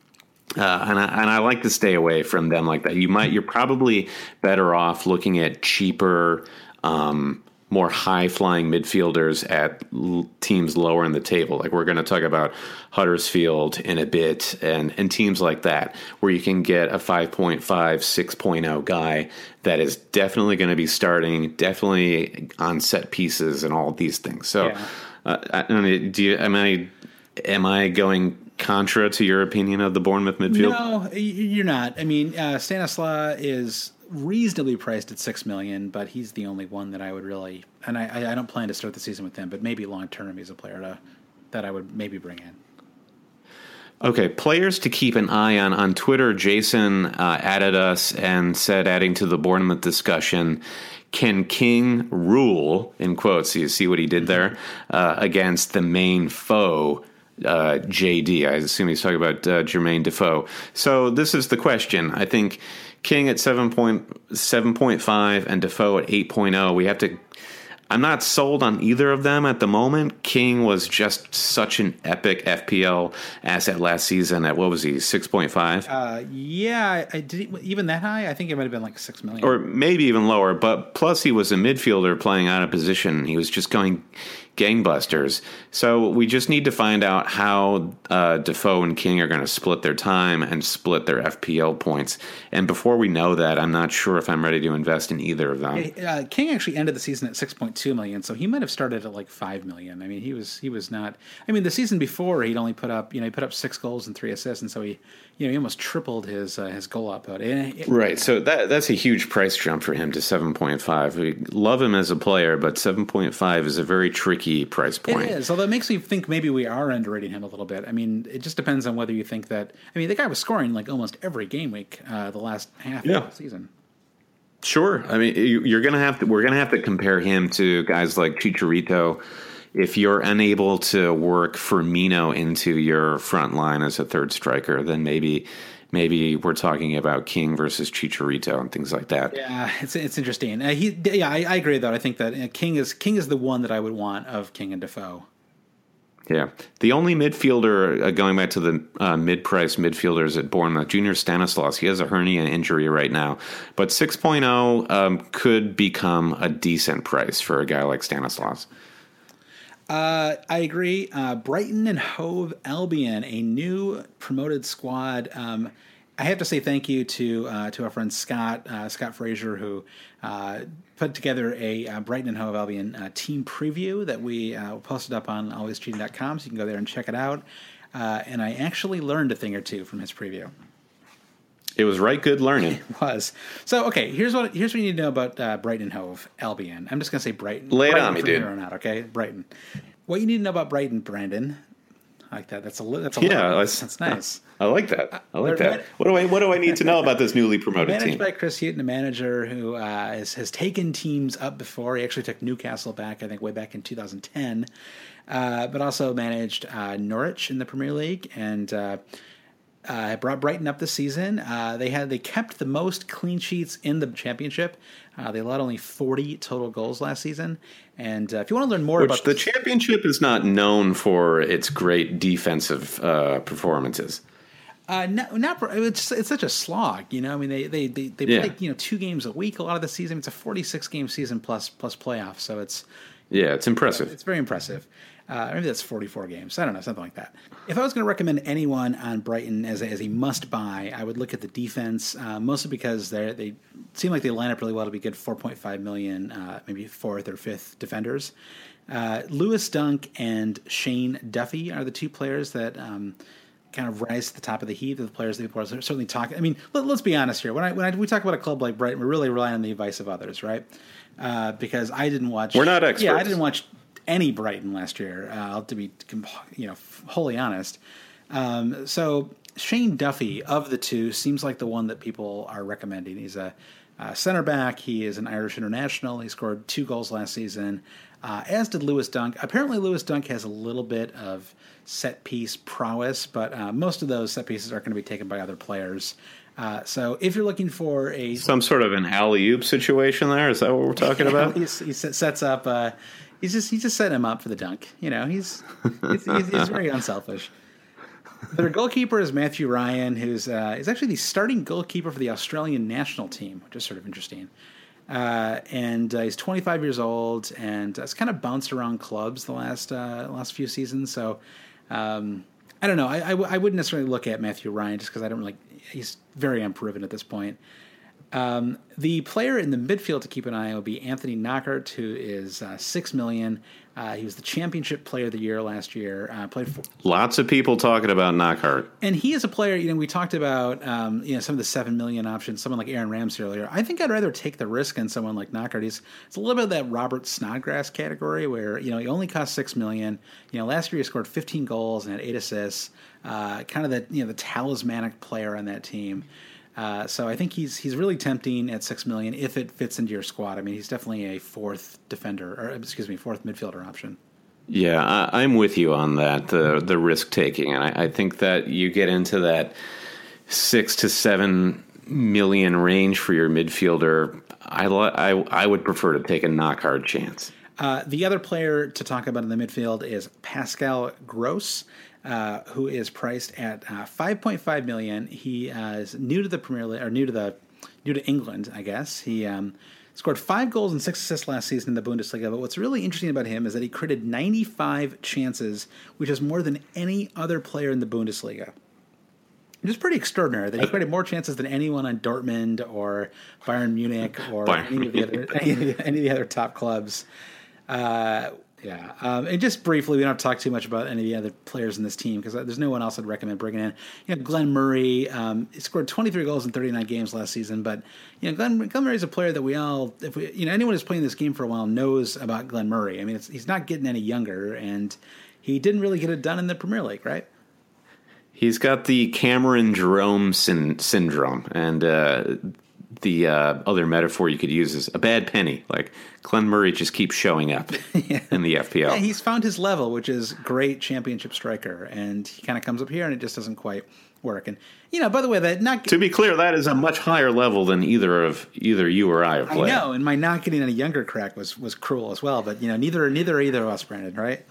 Uh, and, I, and I like to stay away from them like that. You might, you're probably better off looking at cheaper, um, more high-flying midfielders at l- teams lower in the table. Like we're going to talk about Huddersfield in a bit and, and teams like that, where you can get a five point five, six point oh guy that is definitely going to be starting, definitely on set pieces and all of these things. So yeah. uh, I, I mean, do you, am I, am I going contra to your opinion of the Bournemouth midfield? No, you're not. I mean, uh, Stanislaw is reasonably priced at six million, but he's the only one that I would really, and I, I don't plan to start the season with him, but maybe long term he's a player to, that I would maybe bring in. Okay, players to keep an eye on. On Twitter, Jason uh, added us and said, adding to the Bournemouth discussion, can King rule, in quotes, you see what he did there, uh, against the main foe, uh, J D? I assume he's talking about uh, Jermaine Defoe. So this is the question. I think King at seven point five and Defoe at eight point oh. We have to. I'm not sold on either of them at the moment. King was just such an epic F P L asset last season at, what was he, six point five? Uh, yeah, I did even that high? I think it might have been like six million. Or maybe even lower, but plus he was a midfielder playing out of position. He was just going gangbusters. So we just need to find out how uh, Defoe and King are going to split their time and split their F P L points. And before we know that, I'm not sure if I'm ready to invest in either of them. Uh, King actually ended the season at six point two million, so he might have started at like five million. I mean, he was he was not. I mean, the season before he'd only put up you know he put up six goals and three assists, and so he you know he almost tripled his uh, his goal output. It, it, right. So that that's a huge price jump for him to seven point five. We love him as a player, but seven point five is a very tricky price point. It is, although it makes me think maybe we are underrating him a little bit. I mean, it just depends on whether you think that. I mean, the guy was scoring like almost every game week uh, the last half yeah. of the season. Sure. I mean, you're going to have to. We're going to have to compare him to guys like Chicharito. If you're unable to work Firmino into your front line as a third striker, then maybe. Maybe we're talking about King versus Chicharito and things like that. Yeah, it's it's interesting. Uh, he, yeah, I, I agree though. I think that uh, King is King is the one that I would want of King and Defoe. Yeah, the only midfielder uh, going back to the uh, mid-price midfielders at Bournemouth, Junior Stanislas. He has a hernia injury right now, but six point oh um, could become a decent price for a guy like Stanislas. Uh, I agree. Uh, Brighton and Hove Albion, a new promoted squad. Um, I have to say thank you to uh, to our friend Scott uh, Scott Fraser, who uh, put together a uh, Brighton and Hove Albion uh, team preview that we uh, posted up on always cheating dot com, so you can go there and check it out. Uh, and I actually learned a thing or two from his preview. It was right good learning. It was. So, okay, here's what here's what you need to know about uh, Brighton and Hove Albion. I'm just going to say Brighton. Lay it Brighton on me, from dude. Here on out, okay, Brighton. What you need to know about Brighton, Brandon? I like that. That's a that's a yeah. lot. That's, that's nice. I like that. I like They're that. man- What do I what do I need to know about this newly promoted Managed team? by Chris Hughton, a manager who uh, has, has taken teams up before. He actually took Newcastle back, I think, way back in two thousand ten, uh, but also managed uh, Norwich in the Premier League and. Uh, Uh, brought Brighton up this season. Uh, they had they kept the most clean sheets in the championship. Uh, they allowed only forty total goals last season. And uh, if you want to learn more Which about the this, championship is not known for its great defensive uh, performances. uh, no, not it's it's such a slog. You know, I mean they they they, they Yeah. play you know two games a week a lot of the season. It's a forty-six game season plus plus playoffs, so it's Yeah, it's impressive. It's very impressive. Uh, maybe that's forty-four games. I don't know, something like that. If I was going to recommend anyone on Brighton as a, as a must-buy, I would look at the defense, uh, mostly because they they seem like they line up really well to be good four point five million, uh, maybe fourth or fifth defenders. Uh, Lewis Dunk and Shane Duffy are the two players that um, kind of rise to the top of the heap. The players that people are certainly talking. I mean, let, let's be honest here. When I when I, we talk about a club like Brighton, we're really relying on the advice of others, right? Uh, because I didn't watch. We're not experts. Yeah, I didn't watch any Brighton last year, uh, to be you know wholly honest. Um, so Shane Duffy of the two seems like the one that people are recommending. He's a, a center back. He is an Irish international. He scored two goals last season, uh, as did Lewis Dunk. Apparently, Lewis Dunk has a little bit of set piece prowess, but uh, most of those set pieces are going to be taken by other players. Uh, so if you're looking for a Some sort of an alley-oop situation there, is that what we're talking about? he, he sets up. Uh, he's just he just set him up for the dunk. You know, he's he's, he's, he's very unselfish. Their goalkeeper is Matthew Ryan, who's uh, is actually the starting goalkeeper for the Australian national team, which is sort of interesting. Uh, and uh, he's twenty-five years old, and has kind of bounced around clubs the last uh, last few seasons. So um, I don't know. I, I, w- I wouldn't necessarily look at Matthew Ryan just because I don't really. He's very unproven at this point. Um, the player in the midfield to keep an eye on will be Anthony Knockaert, who is uh, six million. Uh, he was the championship player of the year last year. Uh, played for Lots of people talking about Knockaert, and he is a player. You know, we talked about um, you know some of the seven million options. Someone like Aaron Ramsey earlier. I think I'd rather take the risk on someone like Knockaert. He's it's a little bit of that Robert Snodgrass category where you know he only cost six million. You know, last year he scored fifteen goals and had eight assists. Uh, kind of the you know the talismanic player on that team. Uh, so I think he's he's really tempting at six million if it fits into your squad. I mean, he's definitely a fourth defender, or excuse me, fourth midfielder option. Yeah, I, I'm with you on that. The the risk taking, and I, I think that you get into that six to seven million range for your midfielder. I I, I would prefer to take a Knockaert chance. Uh, the other player to talk about in the midfield is Pascal Gross. Uh, who is priced at uh, five point five million dollars. He uh, is new to the Premier League, or new to the new to England, I guess. He um, scored five goals and six assists last season in the Bundesliga. But what's really interesting about him is that he created ninety-five chances, which is more than any other player in the Bundesliga. It is pretty extraordinary that he created more chances than anyone on Dortmund or Bayern Munich or any of the other any of the, any of the other top clubs. Uh, Yeah, um, and just briefly, we don't have to talk too much about any of the other players in this team because there's no one else I'd recommend bringing in. You know, Glenn Murray, um, he scored twenty-three goals in thirty-nine games last season, but you know, Glenn, Glenn Murray is a player that we all, if we, you know, anyone who's playing this game for a while knows about Glenn Murray. I mean, it's, he's not getting any younger, and he didn't really get it done in the Premier League, right? He's got the Cameron Jerome syn- syndrome, and uh, the uh, other metaphor you could use is a bad penny. Like Glenn Murray just keeps showing up yeah. in the F P L. Yeah, he's found his level, which is great championship striker, and he kind of comes up here and it just doesn't quite work. And you know, by the way, that not to be clear, that is a much higher level than either of either you or I have played. I know, and my not getting any younger crack was was cruel as well. But you know, neither neither either of us, Brandon, right?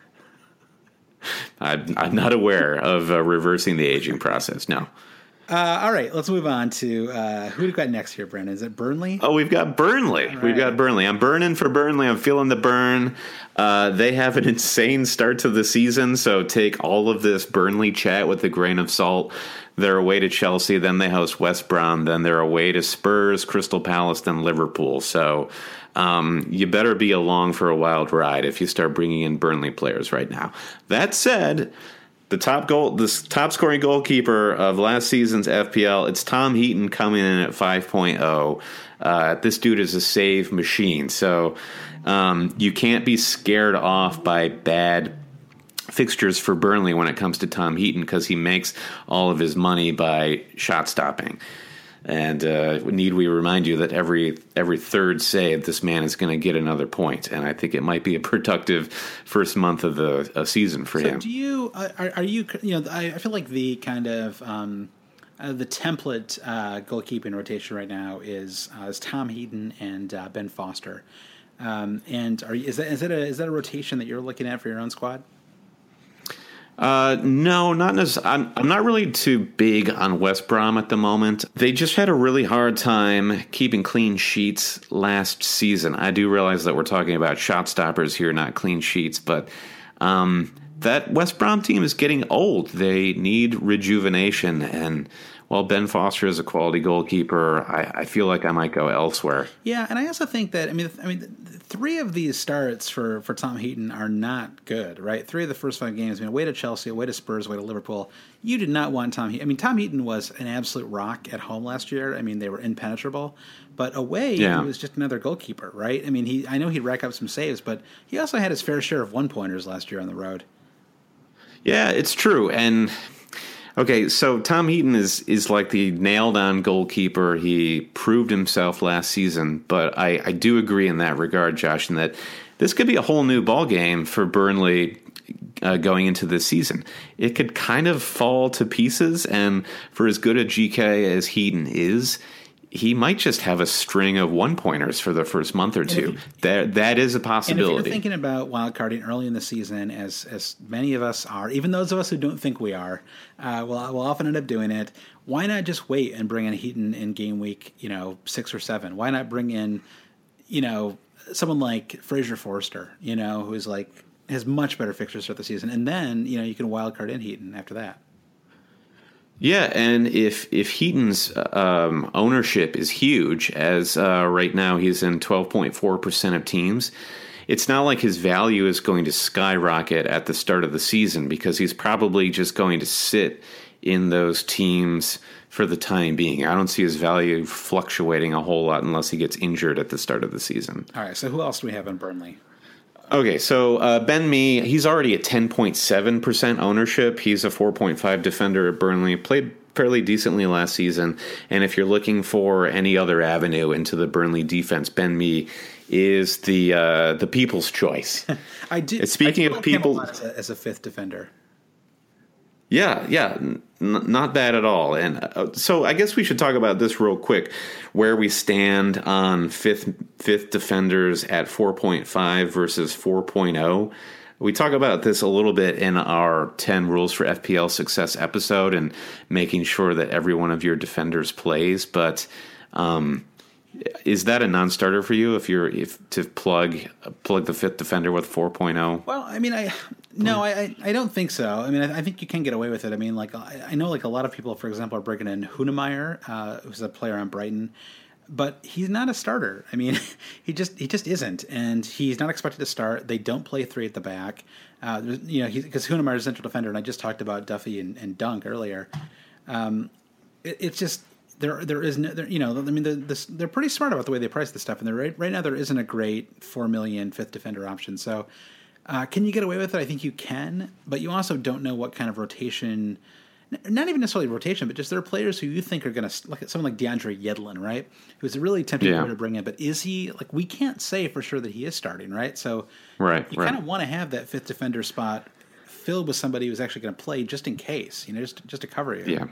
I'm, I'm not aware of uh, reversing the aging process. No. Uh, all right, let's move on to uh, who do we got next here, Brandon? Is it Burnley? Oh, we've got Burnley. Right. We've got Burnley. I'm burning for Burnley. I'm feeling the burn. Uh, they have an insane start to the season, so take all of this Burnley chat with a grain of salt. They're away to Chelsea, then they host West Brom, then they're away to Spurs, Crystal Palace, then Liverpool. So um, you better be along for a wild ride if you start bringing in Burnley players right now. That said, The top goal, the top scoring goalkeeper of last season's F P L, it's Tom Heaton coming in at five point oh. Uh, this dude is a save machine, so um, you can't be scared off by bad fixtures for Burnley when it comes to Tom Heaton because he makes all of his money by shot stopping. And uh, need we remind you that every every third save, this man is going to get another point, and I think it might be a productive first month of the a season for so him. Do you uh, are, are you you know I, I feel like the kind of um, uh, the template uh, goalkeeping rotation right now is uh, is Tom Heaton and uh, Ben Foster, um, and are is that is that a is that a rotation that you're looking at for your own squad? Uh, no, not necessarily. I'm, I'm not really too big on West Brom at the moment. They just had a really hard time keeping clean sheets last season. I do realize that we're talking about shot stoppers here, not clean sheets, but um, that West Brom team is getting old. They need rejuvenation, and while Ben Foster is a quality goalkeeper, I, I feel like I might go elsewhere. Yeah, and I also think that I mean, I mean, three of these starts for, for Tom Heaton are not good, right? Three of the first five games, I mean, away to Chelsea, away to Spurs, away to Liverpool. You did not want Tom Heaton. I mean, Tom Heaton was an absolute rock at home last year. I mean, they were impenetrable, but away yeah. he was just another goalkeeper, right? I mean, he I know he'd rack up some saves, but he also had his fair share of one pointers last year on the road. Yeah, it's true, and. Okay, so Tom Heaton is, is like the nailed-on goalkeeper. He proved himself last season, but I, I do agree in that regard, Josh, in that this could be a whole new ballgame for Burnley uh, going into this season. It could kind of fall to pieces, and for as good a G K as Heaton is, he might just have a string of one pointers for the first month or two. If, that that is a possibility. And if you're thinking about wildcarding early in the season, as as many of us are, even those of us who don't think we are, uh, will will often end up doing it. Why not just wait and bring in Heaton in game week, you know, six or seven? Why not bring in, you know, someone like Fraser Forster, you know, who's like has much better fixtures throughout the season, and then you know you can wildcard in Heaton after that. Yeah, and if if Heaton's um, ownership is huge, as uh, right now he's in twelve point four percent of teams, it's not like his value is going to skyrocket at the start of the season because he's probably just going to sit in those teams for the time being. I don't see his value fluctuating a whole lot unless he gets injured at the start of the season. All right, so who else do we have in Burnley? Okay, so uh, Ben Mee, he's already at ten point seven percent ownership. He's a four point five defender at Burnley, played fairly decently last season. And if you're looking for any other avenue into the Burnley defense, Ben Mee is the uh, the people's choice. I did. Speaking I did of people, as a, as a fifth defender. Yeah, yeah, n- not bad at all. And uh, so I guess we should talk about this real quick, where we stand on fifth fifth defenders at four point five versus four point oh. We talk about this a little bit in our ten Rules for F P L Success episode and making sure that every one of your defenders plays. But um, is that a non-starter for you if you're if to plug plug the fifth defender with four point oh? Well, I mean, I no, I I don't think so. I mean, I, I think you can get away with it. I mean, like I, I know like a lot of people, for example, are breaking in Hunemeyer, uh, who's a player on Brighton, but he's not a starter. I mean, he just he just isn't, and he's not expected to start. They don't play three at the back, uh, you know, because Hunemeyer is a central defender, and I just talked about Duffy and, and Dunk earlier. Um, it, it's just. There, there is no, there, you know, I mean, they're, they're pretty smart about the way they price this stuff, and they're right, right now there isn't a great four million fifth defender option. So, uh, can you get away with it? I think you can, but you also don't know what kind of rotation, not even necessarily rotation, but just there are players who you think are going to, like someone like DeAndre Yedlin, right? Who's a really tempting yeah. player to bring in, but is he like we can't say for sure that he is starting, right? So, right, you right. kind of want to have that fifth defender spot filled with somebody who's actually going to play just in case, you know, just just to cover you. Yeah.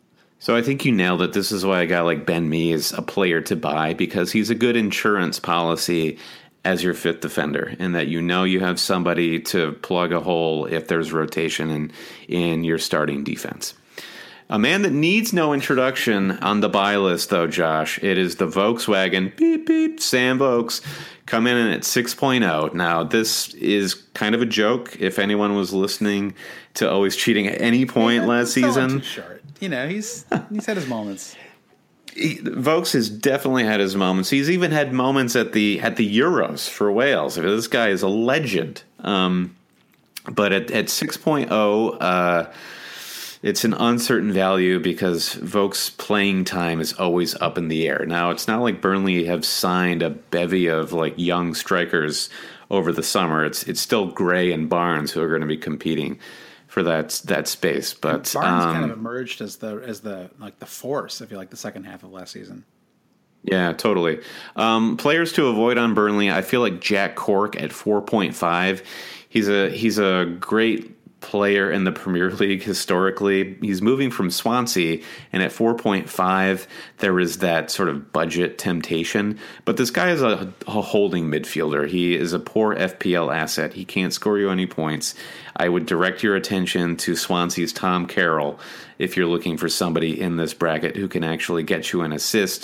So I think you nailed it. This is why a guy like Ben Mee is a player to buy, because he's a good insurance policy as your fifth defender, and that you know you have somebody to plug a hole if there's rotation in, in your starting defense. A man that needs no introduction on the buy list, though, Josh, it is the Volkswagen, beep, beep, Sam Vokes, come in at six point oh. Now, this is kind of a joke if anyone was listening to Always Cheating at any point yeah, last season. Too short. You know, he's he's had his moments. He, Vokes has definitely had his moments. He's even had moments at the at the Euros for Wales. This guy is a legend. Um, but at, at six point oh, uh, it's an uncertain value because Vokes' playing time is always up in the air. Now, it's not like Burnley have signed a bevy of like young strikers over the summer. It's it's still Gray and Barnes who are going to be competing for that that space. But Barnes um, kind of emerged as the as the like the force, if you like, the second half of last season. Yeah, totally. Um, players to avoid on Burnley, I feel like Jack Cork at four point five. He's a he's a great player in the Premier League historically. He's moving from Swansea, and at four point five, there is that sort of budget temptation. But this guy is a, a holding midfielder. He is a poor F P L asset. He can't score you any points. I would direct your attention to Swansea's Tom Carroll if you're looking for somebody in this bracket who can actually get you an assist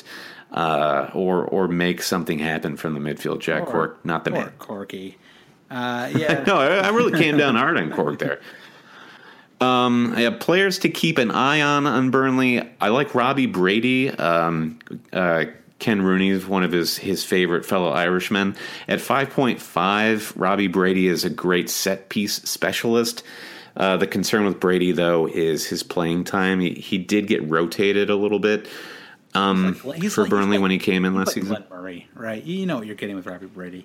uh, or or make something happen from the midfield. Jack Or- Cork, not the Poor man. Corky. Uh, yeah. No, I, I really came down hard on Cork there. Um, I have players to keep an eye on on Burnley. I like Robbie Brady. Um, uh, Ken Rooney is one of his, his favorite fellow Irishmen. At five point five, Robbie Brady is a great set-piece specialist. Uh, the concern with Brady, though, is his playing time. He, he did get rotated a little bit um, He's like- he's for like- Burnley he's like- when he came in he's last like season. Glenn Murray, right? You know what you're getting with Robbie Brady.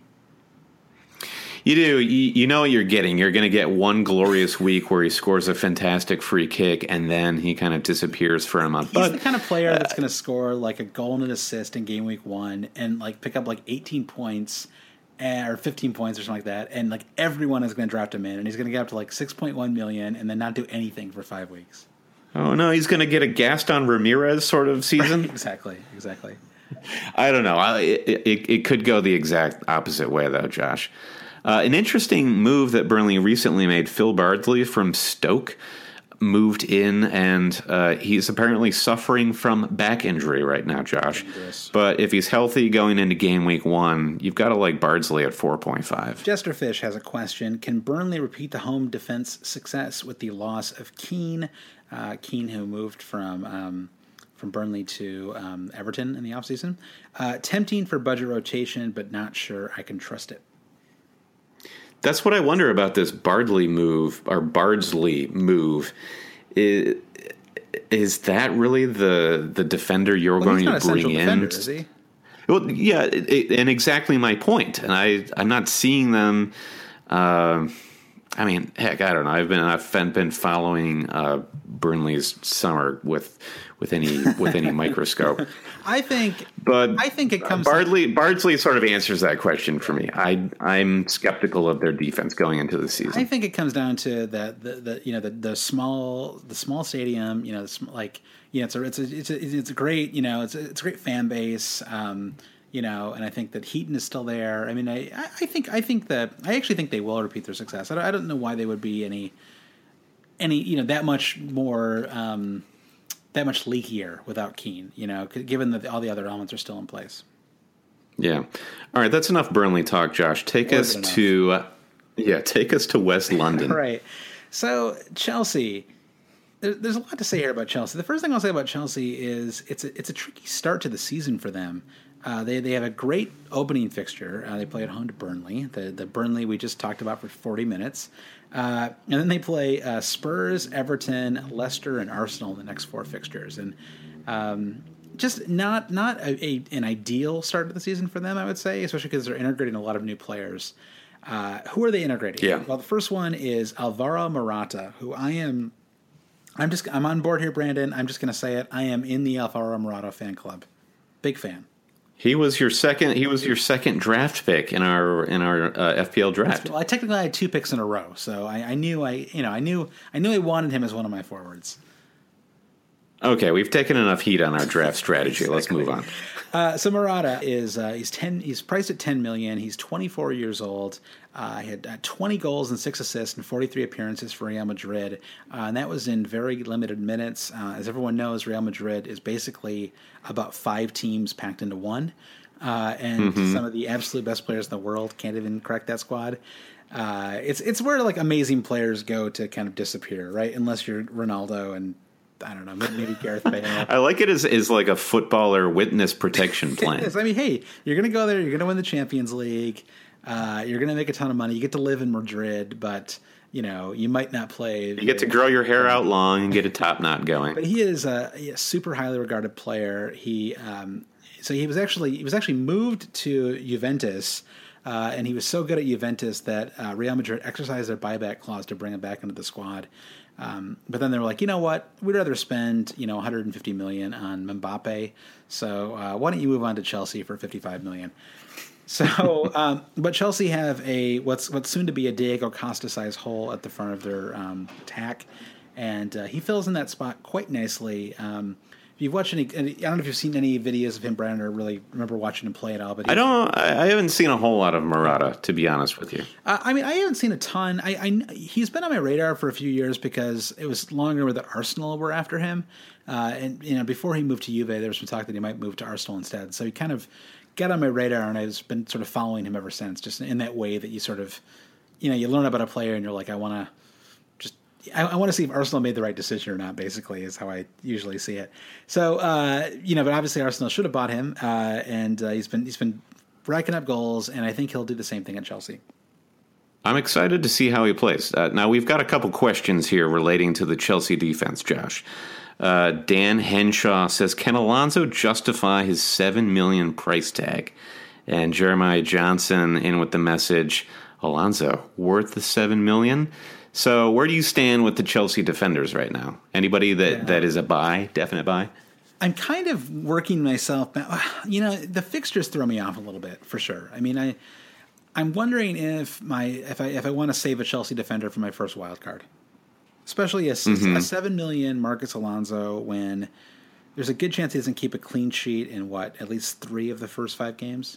You do. You, you know what you're getting. You're going to get one glorious week where he scores a fantastic free kick, and then he kind of disappears for a month. He's But the kind of player that's going to score like a goal and an assist in game week one, and like pick up like eighteen points eh, or fifteen points or something like that, and like everyone is going to draft him in, and he's going to get up to like six point one million, and then not do anything for five weeks. Oh, no, he's going to get a Gaston Ramirez sort of season? exactly, exactly. I don't know. I, it, it, it could go the exact opposite way, though, Josh. Uh, an interesting move that Burnley recently made, Phil Bardsley from Stoke moved in, and uh, he's apparently suffering from back injury right now, Josh. Dangerous. But if he's healthy going into game week one, you've got to like Bardsley at four point five. Jester Fish has a question. Can Burnley repeat the home defense success with the loss of Keane? Uh, Keane, who moved from um, from Burnley to um, Everton in the offseason. Uh, tempting for budget rotation, but not sure I can trust it. That's what I wonder about this Bardsley move, or Bardsley move. Is, is that really the the defender you're well, going he's not to bring a in? defender, is he? Well, yeah, it, it, and exactly my point. And I, I'm not seeing them. Uh, I mean, heck, I don't know. I've been I've been following uh, Burnley's summer with with any with any microscope. I think, but I think it comes. Bardsley Bardsley sort of answers that question for me. I I'm skeptical of their defense going into the season. I think it comes down to the the, the you know the, the small the small stadium. You know, the, like you know, it's a it's a it's a, it's a great you know it's a, it's a great fan base. Um, you know, and I think that Heaton is still there. I mean, I I think I think that I actually think they will repeat their success. I don't, I don't know why they would be any any you know that much more. Um, that much leakier without Keane, you know, given that all the other elements are still in place. Yeah. All right, that's enough Burnley talk, Josh. Take More us to, uh, yeah, take us to West London. Right. So Chelsea, there, there's a lot to say here about Chelsea. The first thing I'll say about Chelsea is it's a, it's a tricky start to the season for them. Uh, they they have a great opening fixture. Uh, they play at home to Burnley, the the Burnley we just talked about for forty minutes. Uh, and then they play uh, Spurs, Everton, Leicester, and Arsenal in the next four fixtures. And um, just not not a, a, an ideal start to the season for them, I would say, especially because they're integrating a lot of new players. Uh, who are they integrating? Yeah. Well, the first one is Alvaro Morata, who I am. I'm just I'm on board here, Brandon. I'm just going to say it. I am in the Alvaro Morata fan club. Big fan. He was your second. He was your second draft pick in our in our uh, F P L draft. Well, I technically had two picks in a row, so I, I knew I you know I knew I knew I wanted him as one of my forwards. Okay, we've taken enough heat on our draft strategy. Let's move on. Uh, so Morata is uh, he's ten. He's priced at ten million. He's twenty-four years old. Uh, he had uh, twenty goals and six assists in forty-three appearances for Real Madrid, uh, and that was in very limited minutes. Uh, as everyone knows, Real Madrid is basically about five teams packed into one, uh, and mm-hmm. some of the absolute best players in the world can't even crack that squad. Uh, it's it's where like amazing players go to kind of disappear, right? Unless you're Ronaldo and. I don't know, maybe Gareth Bale. I like it as, as like a footballer witness protection plan. I mean, hey, you're going to go there, you're going to win the Champions League, uh, you're going to make a ton of money, you get to live in Madrid, but, you know, you might not play. You get to grow your hair out long and get a top knot going. But he is a, a super highly regarded player. He um, So he was actually he was actually moved to Juventus, uh, and he was so good at Juventus that uh, Real Madrid exercised their buyback clause to bring him back into the squad. Um, but then they were like, you know what? We'd rather spend, you know, one hundred fifty million on Mbappe. So uh, why don't you move on to Chelsea for fifty-five million? So, um, but Chelsea have a what's what's soon to be a Diego Costa size hole at the front of their um, attack, and uh, he fills in that spot quite nicely. Um, if you've watched any, I don't know if you've seen any videos of him, Brandon, or really remember watching him play at all. But I don't. I haven't seen a whole lot of Morata, to be honest with you. Uh, I mean, I haven't seen a ton. I, I he's been on my radar for a few years because it was longer where the Arsenal were after him, uh, and you know before he moved to Juve, there was some talk that he might move to Arsenal instead. So he kind of got on my radar, and I've been sort of following him ever since. Just in that way that you sort of, you know, you learn about a player, and you're like, I want to. I, I want to see if Arsenal made the right decision or not, basically, is how I usually see it. So, uh, you know, but obviously Arsenal should have bought him, uh, and uh, he's been he's been racking up goals, and I think he'll do the same thing at Chelsea. I'm excited to see how he plays. Uh, now, we've got a couple questions here relating to the Chelsea defense, Josh. Uh, Dan Henshaw says, can Alonso justify his seven million dollars price tag? And Jeremiah Johnson in with the message, Alonso, worth the seven million dollars? So where do you stand with the Chelsea defenders right now? Anybody that, yeah. that is a buy, definite buy? I'm kind of working myself back. You know, the fixtures throw me off a little bit, for sure. I mean, I, I'm wondering if my if I if I want to save a Chelsea defender for my first wild card. especially a, mm-hmm. a seven million Marcus Alonso when there's a good chance he doesn't keep a clean sheet in what, at least three of the first five games.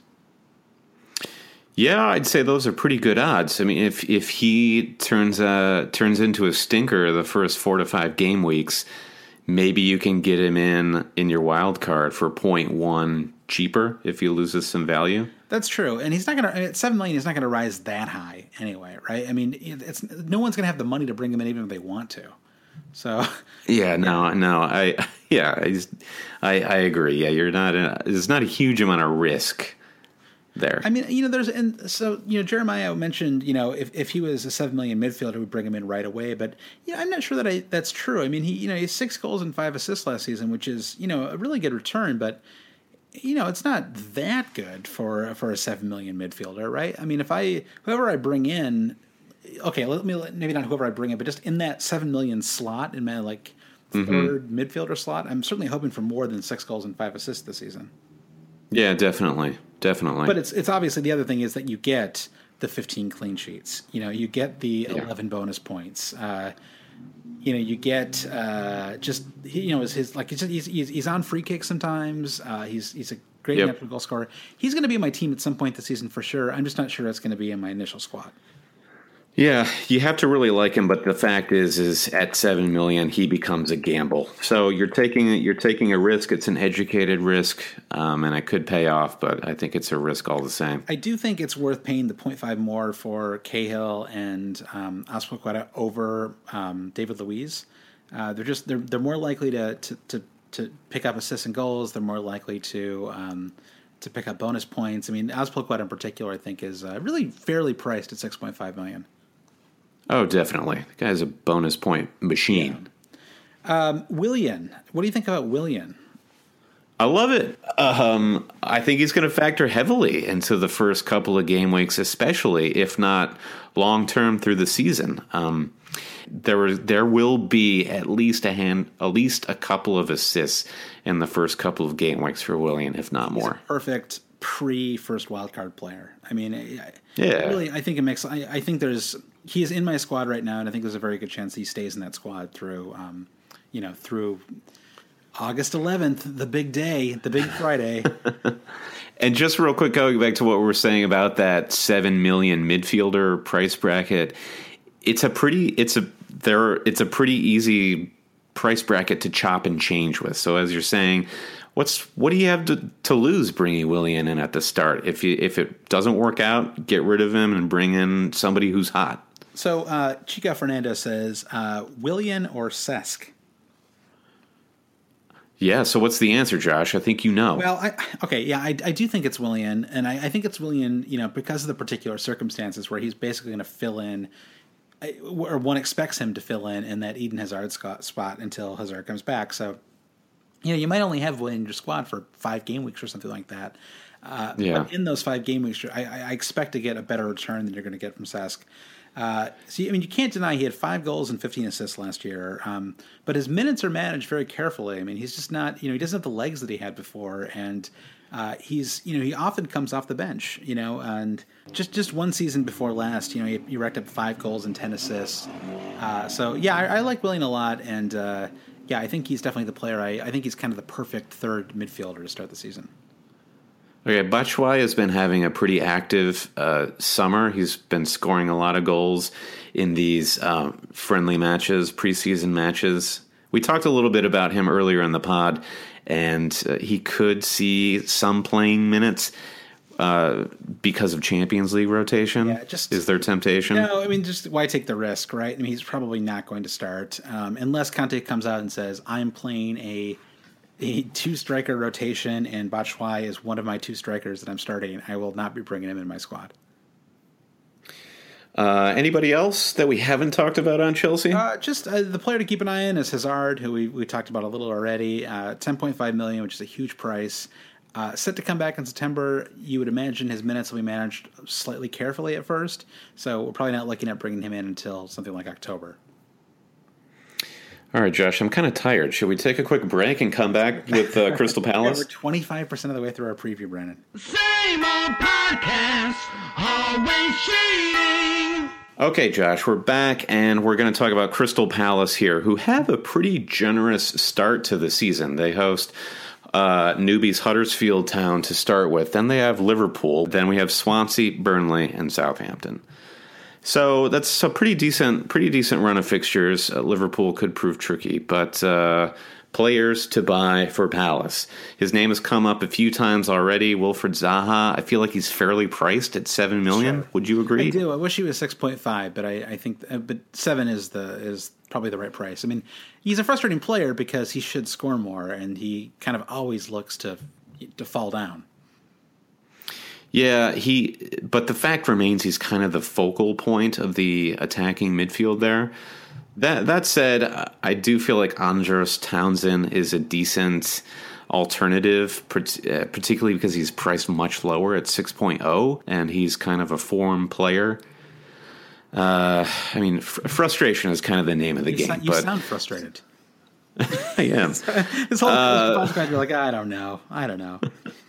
Yeah, I'd say those are pretty good odds. I mean, if if he turns uh turns into a stinker the first four to five game weeks, maybe you can get him in in your wild card for point one cheaper if he loses some value. That's true, and he's not going to at seven million. He's not going to rise that high anyway, right? I mean, it's no one's going to have the money to bring him in even if they want to. So yeah, no, no, I yeah, I I agree. Yeah, you're not. A, there's not a huge amount of risk there. I mean, you know, there's and so you know, Jeremiah mentioned, you know, if, if he was a seven million midfielder, we'd bring him in right away. But yeah, I'm not sure that I that's true. I mean, he you know he has six goals and five assists last season, which is you know a really good return, but you know it's not that good for for a seven million midfielder, right? I mean, if I whoever I bring in, okay, let me maybe not whoever I bring in, but just in that seven million slot in my like third mm-hmm. midfielder slot, I'm certainly hoping for more than six goals and five assists this season. Yeah, definitely. Definitely. But it's it's obviously the other thing is that you get the fifteen clean sheets. You know, you get the yeah. eleven bonus points. Uh, you know, you get uh, just you know his, his like he's, he's he's on free kicks sometimes. Uh, he's he's a great yep. natural goal scorer. He's going to be in my team at some point this season for sure. I'm just not sure it's going to be in my initial squad. Yeah, you have to really like him, but the fact is, is at seven million, he becomes a gamble. So you're taking you're taking a risk. It's an educated risk, um, and it could pay off, but I think it's a risk all the same. I do think it's worth paying the point five more for Cahill and um, Azpilicueta over um, David Luiz. Uh, they're just they're they're more likely to to to, to pick up assists and goals. They're more likely to. Um, to pick up bonus points. I mean, Azpilicueta in particular, I think, is uh, really fairly priced at six point five million dollars. Oh, definitely. The guy's a bonus point machine. Yeah. Um, Willian. What do you think about Willian? I love it. Um, I think he's going to factor heavily into the first couple of game weeks, especially if not long-term through the season. Um, there, there will be at least a hand, at least a couple of assists in the first couple of game weeks for Willian, if not more. He's a perfect pre-first wildcard player. I mean, I, yeah. Really, I think it makes. I, I think there's. He is in my squad right now, and I think there's a very good chance he stays in that squad through, um, you know, through August eleventh, the big day, the big Friday. And just real quick, going back to what we were saying about that seven million midfielder price bracket, it's a pretty, it's a there, it's a pretty easy price bracket to chop and change with. So as you're saying, what's what do you have to, to lose bringing Willian in at the start? If you if it doesn't work out, get rid of him and bring in somebody who's hot. So uh, Chica Fernandez says, uh, Willian or Cesc? Yeah, so what's the answer, Josh? I think you know. Well, I, okay, yeah, I, I do think it's Willian, and I, I think it's Willian, you know, because of the particular circumstances where he's basically going to fill in, or one expects him to fill in in that Eden Hazard spot until Hazard comes back. So, you know, you might only have Willian in your squad for five game weeks or something like that. Uh, yeah. But in those five game weeks, I, I expect to get a better return than you're going to get from Cesc. Uh, see, I mean, you can't deny he had five goals and fifteen assists last year, um, but his minutes are managed very carefully. I mean, he's just not, you know, he doesn't have the legs that he had before, and uh, he's, you know, he often comes off the bench, you know, and just, just one season before last, you know, he, he racked up five goals and ten assists. Uh, so, yeah, I, I like Willian a lot, and uh, yeah, I think he's definitely the player. I, I think he's kind of the perfect third midfielder to start the season. Okay, Batshuayi has been having a pretty active uh, summer. He's been scoring a lot of goals in these um, friendly matches, preseason matches. We talked a little bit about him earlier in the pod, and uh, he could see some playing minutes uh, because of Champions League rotation. Yeah, just, is there temptation? No, I mean, just why take the risk, right? I mean, he's probably not going to start um, unless Conte comes out and says, I'm playing a a two-striker rotation, and Batshuayi is one of my two strikers that I'm starting. I will not be bringing him in my squad. Uh, anybody else that we haven't talked about on Chelsea? Uh, just uh, the player to keep an eye on is Hazard, who we, we talked about a little already. Uh, ten point five million dollars, which is a huge price. Uh, set to come back in September. You would imagine his minutes will be managed slightly carefully at first, so we're probably not looking at bringing him in until something like October. All right, Josh, I'm kind of tired. Should we take a quick break and come back with uh, Crystal Palace? Yeah, we're twenty-five percent of the way through our preview, Brandon. Same old podcast, always cheating. Okay, Josh, we're back, and we're going to talk about Crystal Palace here, who have a pretty generous start to the season. They host uh, newbies Huddersfield Town to start with. Then they have Liverpool. Then we have Swansea, Burnley, and Southampton. So that's a pretty decent, pretty decent run of fixtures. Uh, Liverpool could prove tricky, but uh, players to buy for Palace. His name has come up a few times already. Wilfred Zaha. I feel like he's fairly priced at seven million. Sure. Would you agree? I do. I wish he was six point five, but I, I think, uh, but seven is the is probably the right price. I mean, he's a frustrating player because he should score more, and he kind of always looks to to fall down. Yeah, he. But the fact remains, he's kind of the focal point of the attacking midfield there. That that said, I do feel like Andros Townsend is a decent alternative, particularly because he's priced much lower at six point oh, and he's kind of a form player. Uh, I mean, fr- frustration is kind of the name of the you game. Sound, you but sound frustrated. I am. This whole uh, podcast, you're like, I don't know, I don't know.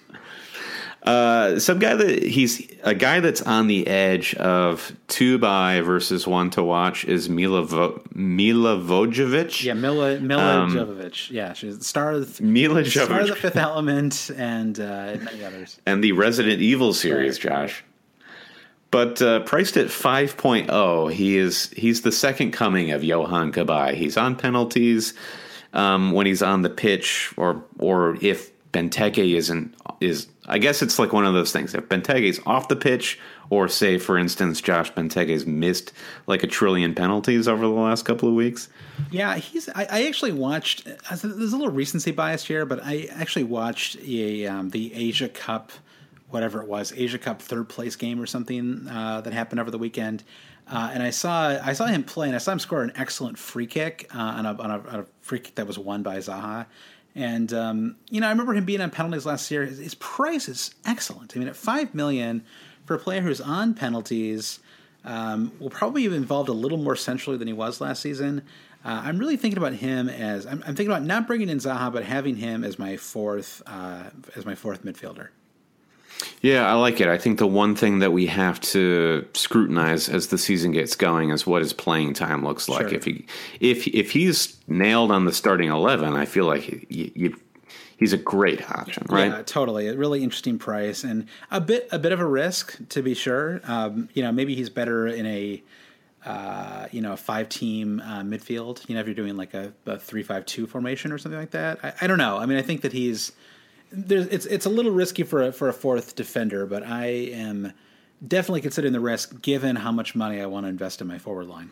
Uh, some guy that he's a guy that's on the edge of two buy versus one to watch is Mila Vo, Mila Vojovic. Yeah, Mila Mila um, Jovovich. Yeah, she's the star of the, Mila star of the Jovovich. Fifth Element and uh, many others. And the Resident Evil series, Right. Josh. But uh, priced at five point oh, he is he's the second coming of Johan Cabaye. He's on penalties um, when he's on the pitch, or or if Benteke isn't is. I guess it's like one of those things. If Benteke's off the pitch, or say, for instance, Josh Benteke's missed like a trillion penalties over the last couple of weeks. Yeah, he's. I, I actually watched. There's a little recency bias here, but I actually watched a um, the Asia Cup, whatever it was, Asia Cup third place game or something uh, that happened over the weekend, uh, and I saw I saw him play, and I saw him score an excellent free kick uh, on, a, on, a, on a free kick that was won by Zaha. And, um, you know, I remember him being on penalties last year. His, his price is excellent. I mean, at five million dollars for a player who's on penalties, um, will probably have involved a little more centrally than he was last season. Uh, I'm really thinking about him as I'm, I'm thinking about not bringing in Zaha, but having him as my fourth uh, as my fourth midfielder. Yeah, I like it. I think the one thing that we have to scrutinize as the season gets going is what his playing time looks like. Sure. If he if if he's nailed on the starting eleven, I feel like he, he, he's a great option, right? Yeah, totally. A really interesting price and a bit a bit of a risk, to be sure. Um, you know, maybe he's better in a uh, you know a five team uh, midfield. You know, if you're doing like a, a three five two formation or something like that. I, I don't know. I mean, I think that he's. There's, it's it's a little risky for a, for a fourth defender, but I am definitely considering the risk given how much money I want to invest in my forward line.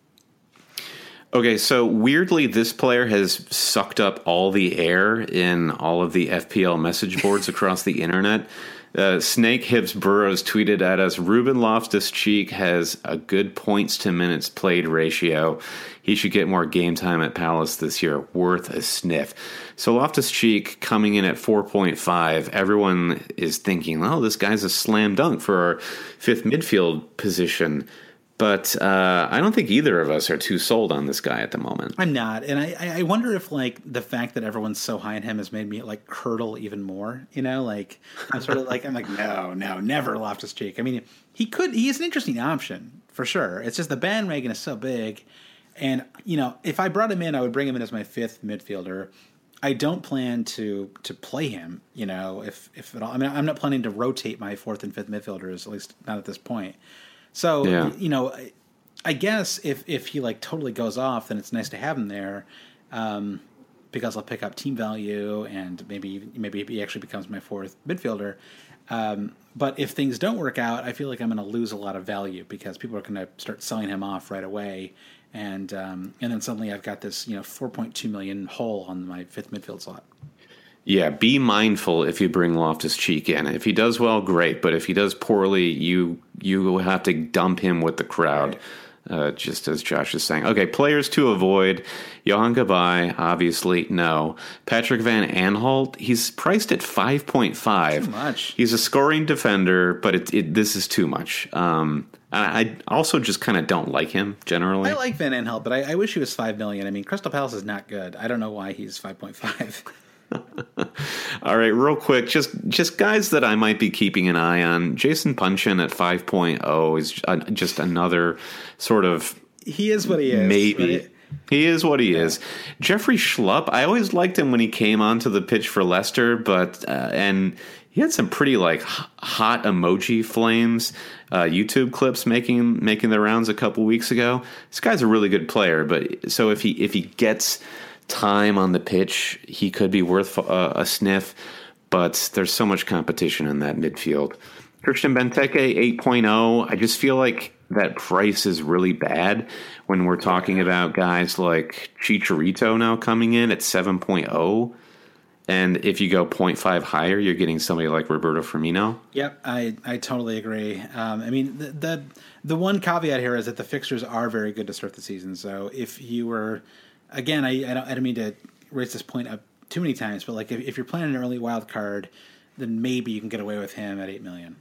Okay, so weirdly, this player has sucked up all the air in all of the F P L message boards across the internet. Uh, Snake Hips Burrows tweeted at us, Ruben Loftus-Cheek has a good points to minutes played ratio. He should get more game time at Palace this year. Worth a sniff. So Loftus-Cheek coming in at four point five, everyone is thinking, oh, this guy's a slam dunk for our fifth midfield position. But uh, I don't think either of us are too sold on this guy at the moment. I'm not, and I, I wonder if like the fact that everyone's so high on him has made me like curdle even more. You know, like I'm sort of like I'm like no, no, never Loftus-Cheek. I mean, he could. He is an interesting option for sure. It's just the bandwagon is so big, and you know, if I brought him in, I would bring him in as my fifth midfielder. I don't plan to to play him. You know, if if at all. I mean, I'm not planning to rotate my fourth and fifth midfielders, at least not at this point. So, yeah. you know, I guess if, if he like totally goes off, then it's nice to have him there um, because I'll pick up team value and maybe maybe he actually becomes my fourth midfielder. Um, but if things don't work out, I feel like I'm going to lose a lot of value because people are going to start selling him off right away. And um, and then suddenly I've got this, you know, four point two million hole on my fifth midfield slot. Yeah, be mindful if you bring Loftus-Cheek in. If he does well, great. But if he does poorly, you you will have to dump him with the crowd, right. uh, just as Josh is saying. Okay, players to avoid. Johan Cabaye, obviously, no. Patrick Van Aanholt, he's priced at five point five. Too much. He's a scoring defender, but it, it, this is too much. Um, I also just kind of don't like him, generally. I like Van Aanholt, but I, I wish he was five million dollars. I mean, Crystal Palace is not good. I don't know why he's five point five. All right, real quick, just just guys that I might be keeping an eye on. Jason Punchin at five point oh is just another sort of he is what he is. Maybe. Right? He is what he yeah. is. Jeffrey Schlupp, I always liked him when he came onto the pitch for Leicester, but uh, and he had some pretty like hot emoji flames uh, YouTube clips making making the rounds a couple weeks ago. This guy's a really good player, but so if he if he gets time on the pitch, he could be worth a, a sniff, but there's so much competition in that midfield. Christian Benteke, eight point oh. I just feel like that price is really bad when we're talking about guys like Chicharito now coming in at seven point oh. And if you go zero point five higher, you're getting somebody like Roberto Firmino. Yep, I, I totally agree. Um, I mean, the, the the one caveat here is that the fixtures are very good to start the season. So if you were, again, I, I, don't, I don't mean to raise this point up too many times, but like if, if you're playing an early wild card, then maybe you can get away with him at eight million.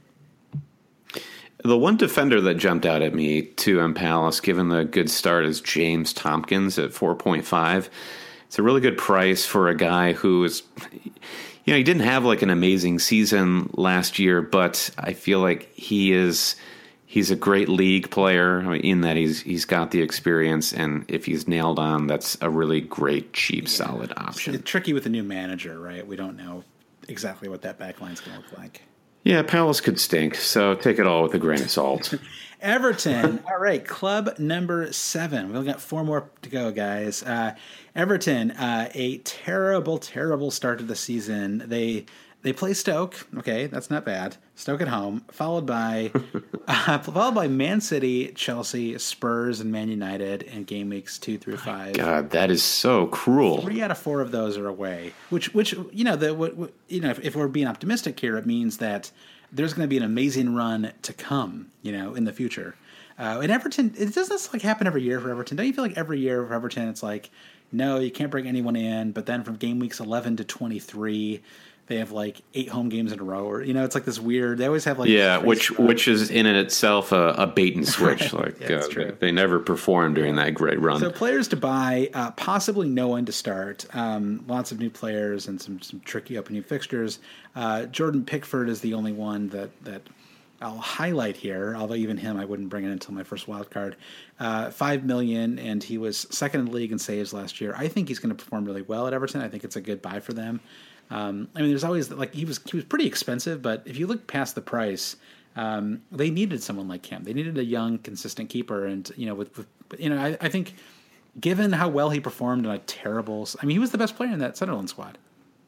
The one defender that jumped out at me to M Palace, given the good start, is James Tompkins at four point five. It's a really good price for a guy who is, you know, he didn't have like an amazing season last year, but I feel like he is, he's a great league player in that he's he's got the experience, and if he's nailed on, that's a really great, cheap, yeah, solid option. It's tricky with the new manager, right? We don't know exactly what that backline's going to look like. Yeah, Palace could stink, so take it all with a grain of salt. Everton. All right, club number seven. We've only got four more to go, guys. Uh, Everton, uh, a terrible, terrible start to the season. They they play Stoke. Okay, that's not bad. Stoke at home, followed by uh, followed by Man City, Chelsea, Spurs, and Man United in game weeks two through five. God, that is so cruel. Three out of four of those are away. Which, which you know, the what, what, you know, if, if we're being optimistic here, it means that there's going to be an amazing run to come, you know, in the future. Uh, and Everton, it doesn't this like happen every year for Everton. Don't you feel like every year for Everton, it's like, no, you can't bring anyone in. But then from game weeks eleven to twenty-three, they have like eight home games in a row, or you know, it's like this weird. They always have like yeah, which stuff. Which is in and itself a, a bait and switch. Like yeah, uh, they, they never perform during that great run. So players to buy, uh, possibly no one to start. Um, lots of new players and some some tricky opening fixtures. Uh, Jordan Pickford is the only one that that I'll highlight here. Although even him, I wouldn't bring it until my first wild card. Uh, Five million, and he was second in the league in saves last year. I think he's going to perform really well at Everton. I think it's a good buy for them. Um, I mean, there's always like he was he was pretty expensive, but if you look past the price, um, they needed someone like him. They needed a young, consistent keeper, and you know, with, with you know, I, I think given how well he performed in a terrible, I mean, he was the best player in that Sunderland squad.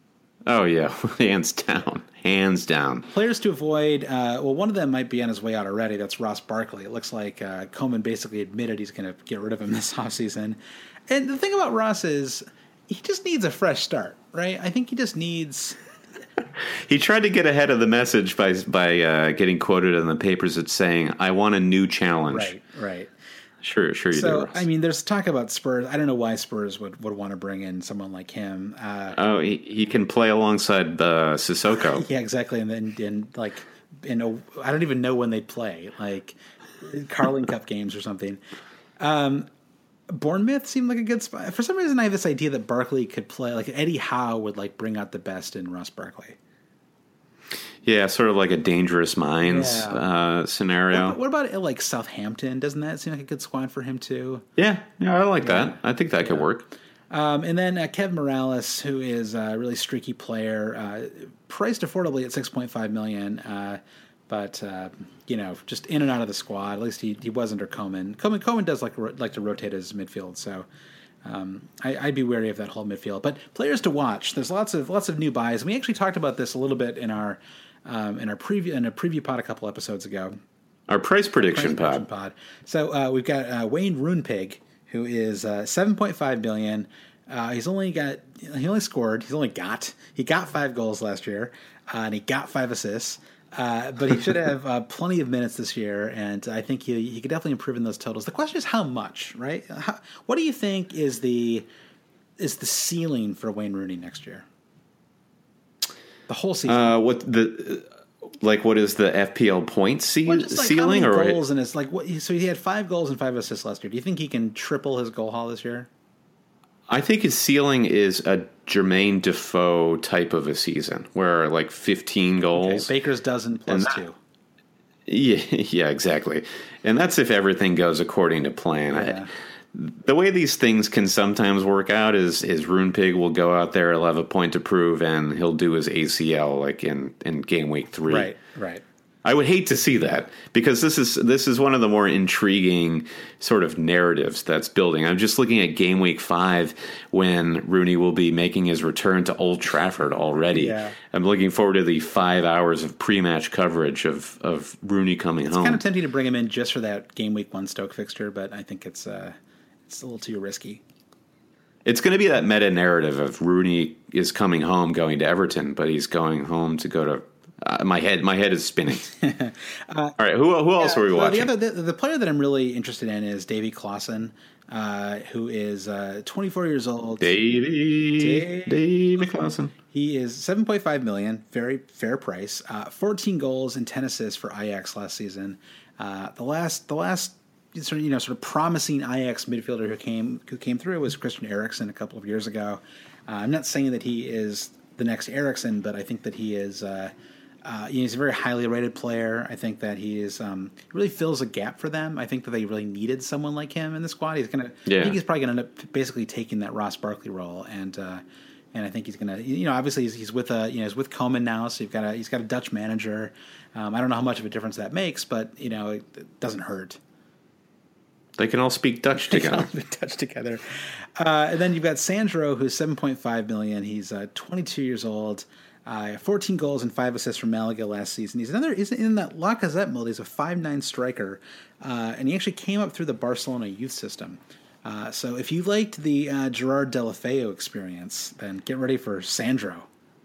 Oh yeah, hands down, hands down. Players to avoid. Uh, well, one of them might be on his way out already. That's Ross Barkley. It looks like uh, Koeman basically admitted he's going to get rid of him this offseason. And the thing about Ross is he just needs a fresh start, right? I think he just needs. He tried to get ahead of the message by by uh, getting quoted in the papers as saying, "I want a new challenge." Right, right. Sure, sure you so, do. Ross. I mean, there's talk about Spurs. I don't know why Spurs would, would want to bring in someone like him. Uh, oh, he, he can play alongside uh, Sissoko. Yeah, exactly. And then, and like, in a, I don't even know when they play, like Carling Cup games or something. Um, Bournemouth seemed like a good spot. For some reason, I have this idea that Barkley could play, like Eddie Howe would like bring out the best in Ross Barkley. Yeah, sort of like a Dangerous Minds yeah. uh, scenario. What, what about like Southampton? Doesn't that seem like a good squad for him too? Yeah, yeah, I like yeah. that. I think that yeah. could work. Um, and then uh, Kev Morales, who is a really streaky player, uh, priced affordably at six point five million dollars, uh, but uh, you know, just in and out of the squad. At least he, he was under Koeman. Koeman. Koeman does like like to rotate his midfield, so um, I, I'd be wary of that whole midfield. But players to watch. There's lots of lots of new buys. We actually talked about this a little bit in our. Um, in our preview, in a preview pod a couple episodes ago, our price prediction, price prediction pod. pod. So uh, we've got uh, Wayne Roonpig, who is uh, seven point five billion. Uh, he's only got he only scored. He's only got he got five goals last year, uh, and he got five assists. Uh, but he should have uh, plenty of minutes this year, and I think he he could definitely improve in those totals. The question is how much, right? How, what do you think is the is the ceiling for Wayne Rooney next year? The whole season. Uh, what the like? What is the F P L point ce- well, just like ceiling? How many or goals and it's like what? So he had five goals and five assists last year. Do you think he can triple his goal haul this year? I think his ceiling is a Jermaine Defoe type of a season, where like fifteen goals. Okay, Baker's dozen plus that, two. Yeah, yeah, exactly. And that's if everything goes according to plan. Yeah. I, the way these things can sometimes work out is is Rune Pig will go out there, he'll have a point to prove, and he'll do his A C L like in, in game week three. Right, right. I would hate to see that because this is this is one of the more intriguing sort of narratives that's building. I'm just looking at game week five when Rooney will be making his return to Old Trafford already. Yeah. I'm looking forward to the five hours of pre-match coverage of, of Rooney coming it's home. It's kind of tempting to bring him in just for that game week one Stoke fixture, but I think it's uh, it's a little too risky. It's going to be that meta narrative of Rooney is coming home, going to Everton, but he's going home to go to. Uh, my head, my head is spinning. uh, All right, who who else yeah, are we so watching? The, other, the, the player that I'm really interested in is Davy Clausen, uh, who is uh, twenty-four years old. Davy, Dave, Davy Clausen. He is seven point five million, very fair price. Uh, fourteen goals and ten assists for Ajax last season. Uh, the last, the last, sort of, you know, sort of promising Ajax midfielder who came who came through was Christian Eriksen a couple of years ago. Uh, I'm not saying that he is the next Eriksen, but I think that he is. Uh, Uh, you know, he's a very highly rated player. I think that he is um, really fills a gap for them. I think that they really needed someone like him in the squad. He's gonna. Yeah. I think he's probably gonna end up basically taking that Ross Barkley role, and uh, and I think he's gonna. You know, obviously he's, he's with a you know he's with Koeman now, so you've got a he's got a Dutch manager. Um, I don't know how much of a difference that makes, but you know it, it doesn't hurt. They can all speak Dutch They together. can all speak Dutch together. Uh, and then you've got Sandro, who's seven point five million. He's uh, twenty-two years old. Uh, fourteen goals and five assists from Malaga last season. He's another he's in that Lacazette mold. He's a five nine striker, uh, and he actually came up through the Barcelona youth system. Uh, so if you liked the uh, Gerard Deulofeu experience, then get ready for Sandro.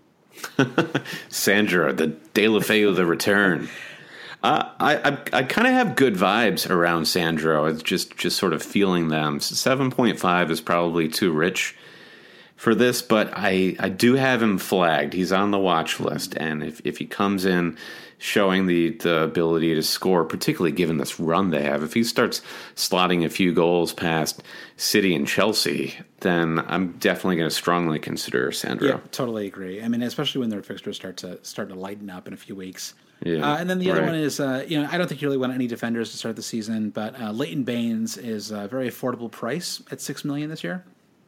Sandro, the Deulofeu, the return. Uh, I I, I kind of have good vibes around Sandro. It's just just sort of feeling them. Seven point five is probably too rich for this, but I, I do have him flagged. He's on the watch list, and if, if he comes in showing the, the ability to score, particularly given this run they have, if he starts slotting a few goals past City and Chelsea, then I'm definitely going to strongly consider Sandro. Yeah, totally agree. I mean, especially when their fixtures start to start to lighten up in a few weeks. Yeah, uh, and then the other right. one is, uh, you know, I don't think you really want any defenders to start the season, but uh, Leighton Baines is a very affordable price at six million this year.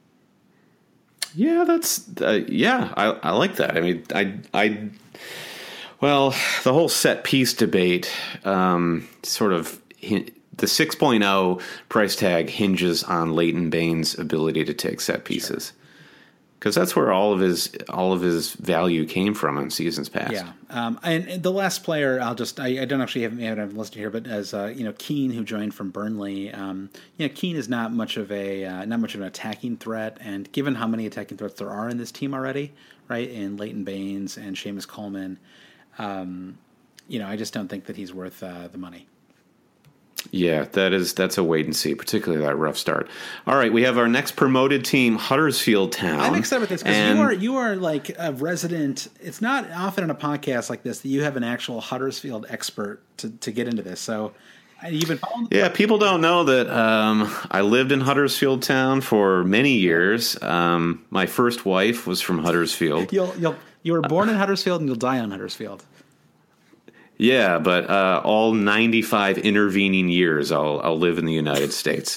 Yeah, that's uh, yeah. I, I like that. I mean, I I well, the whole set piece debate, um, sort of the six point oh price tag hinges on Leighton Baines' ability to take set pieces, because that's where all of his all of his value came from in seasons past. Yeah, um, and, and the last player, I'll just I, I don't actually have, have it listed here, but as uh, you know, Keane, who joined from Burnley. Um, you know, Keane is not much of a uh, not much of an attacking threat, and given how many attacking threats there are in this team already, right, in Leighton Baines and Seamus Coleman, um, you know, I just don't think that he's worth uh, the money. Yeah, that is that's a wait and see, particularly that rough start. All right, we have our next promoted team, Huddersfield Town. I'm excited with this because and you are you are like a resident. It's not often in a podcast like this that you have an actual Huddersfield expert to, to get into this. So you've been following. Yeah, people don't know that um, I lived in Huddersfield Town for many years. Um, my first wife was from Huddersfield. You'll you'll you were born in Huddersfield and you'll die on Huddersfield. Yeah, but uh, all ninety-five intervening years, I'll I'll live in the United States.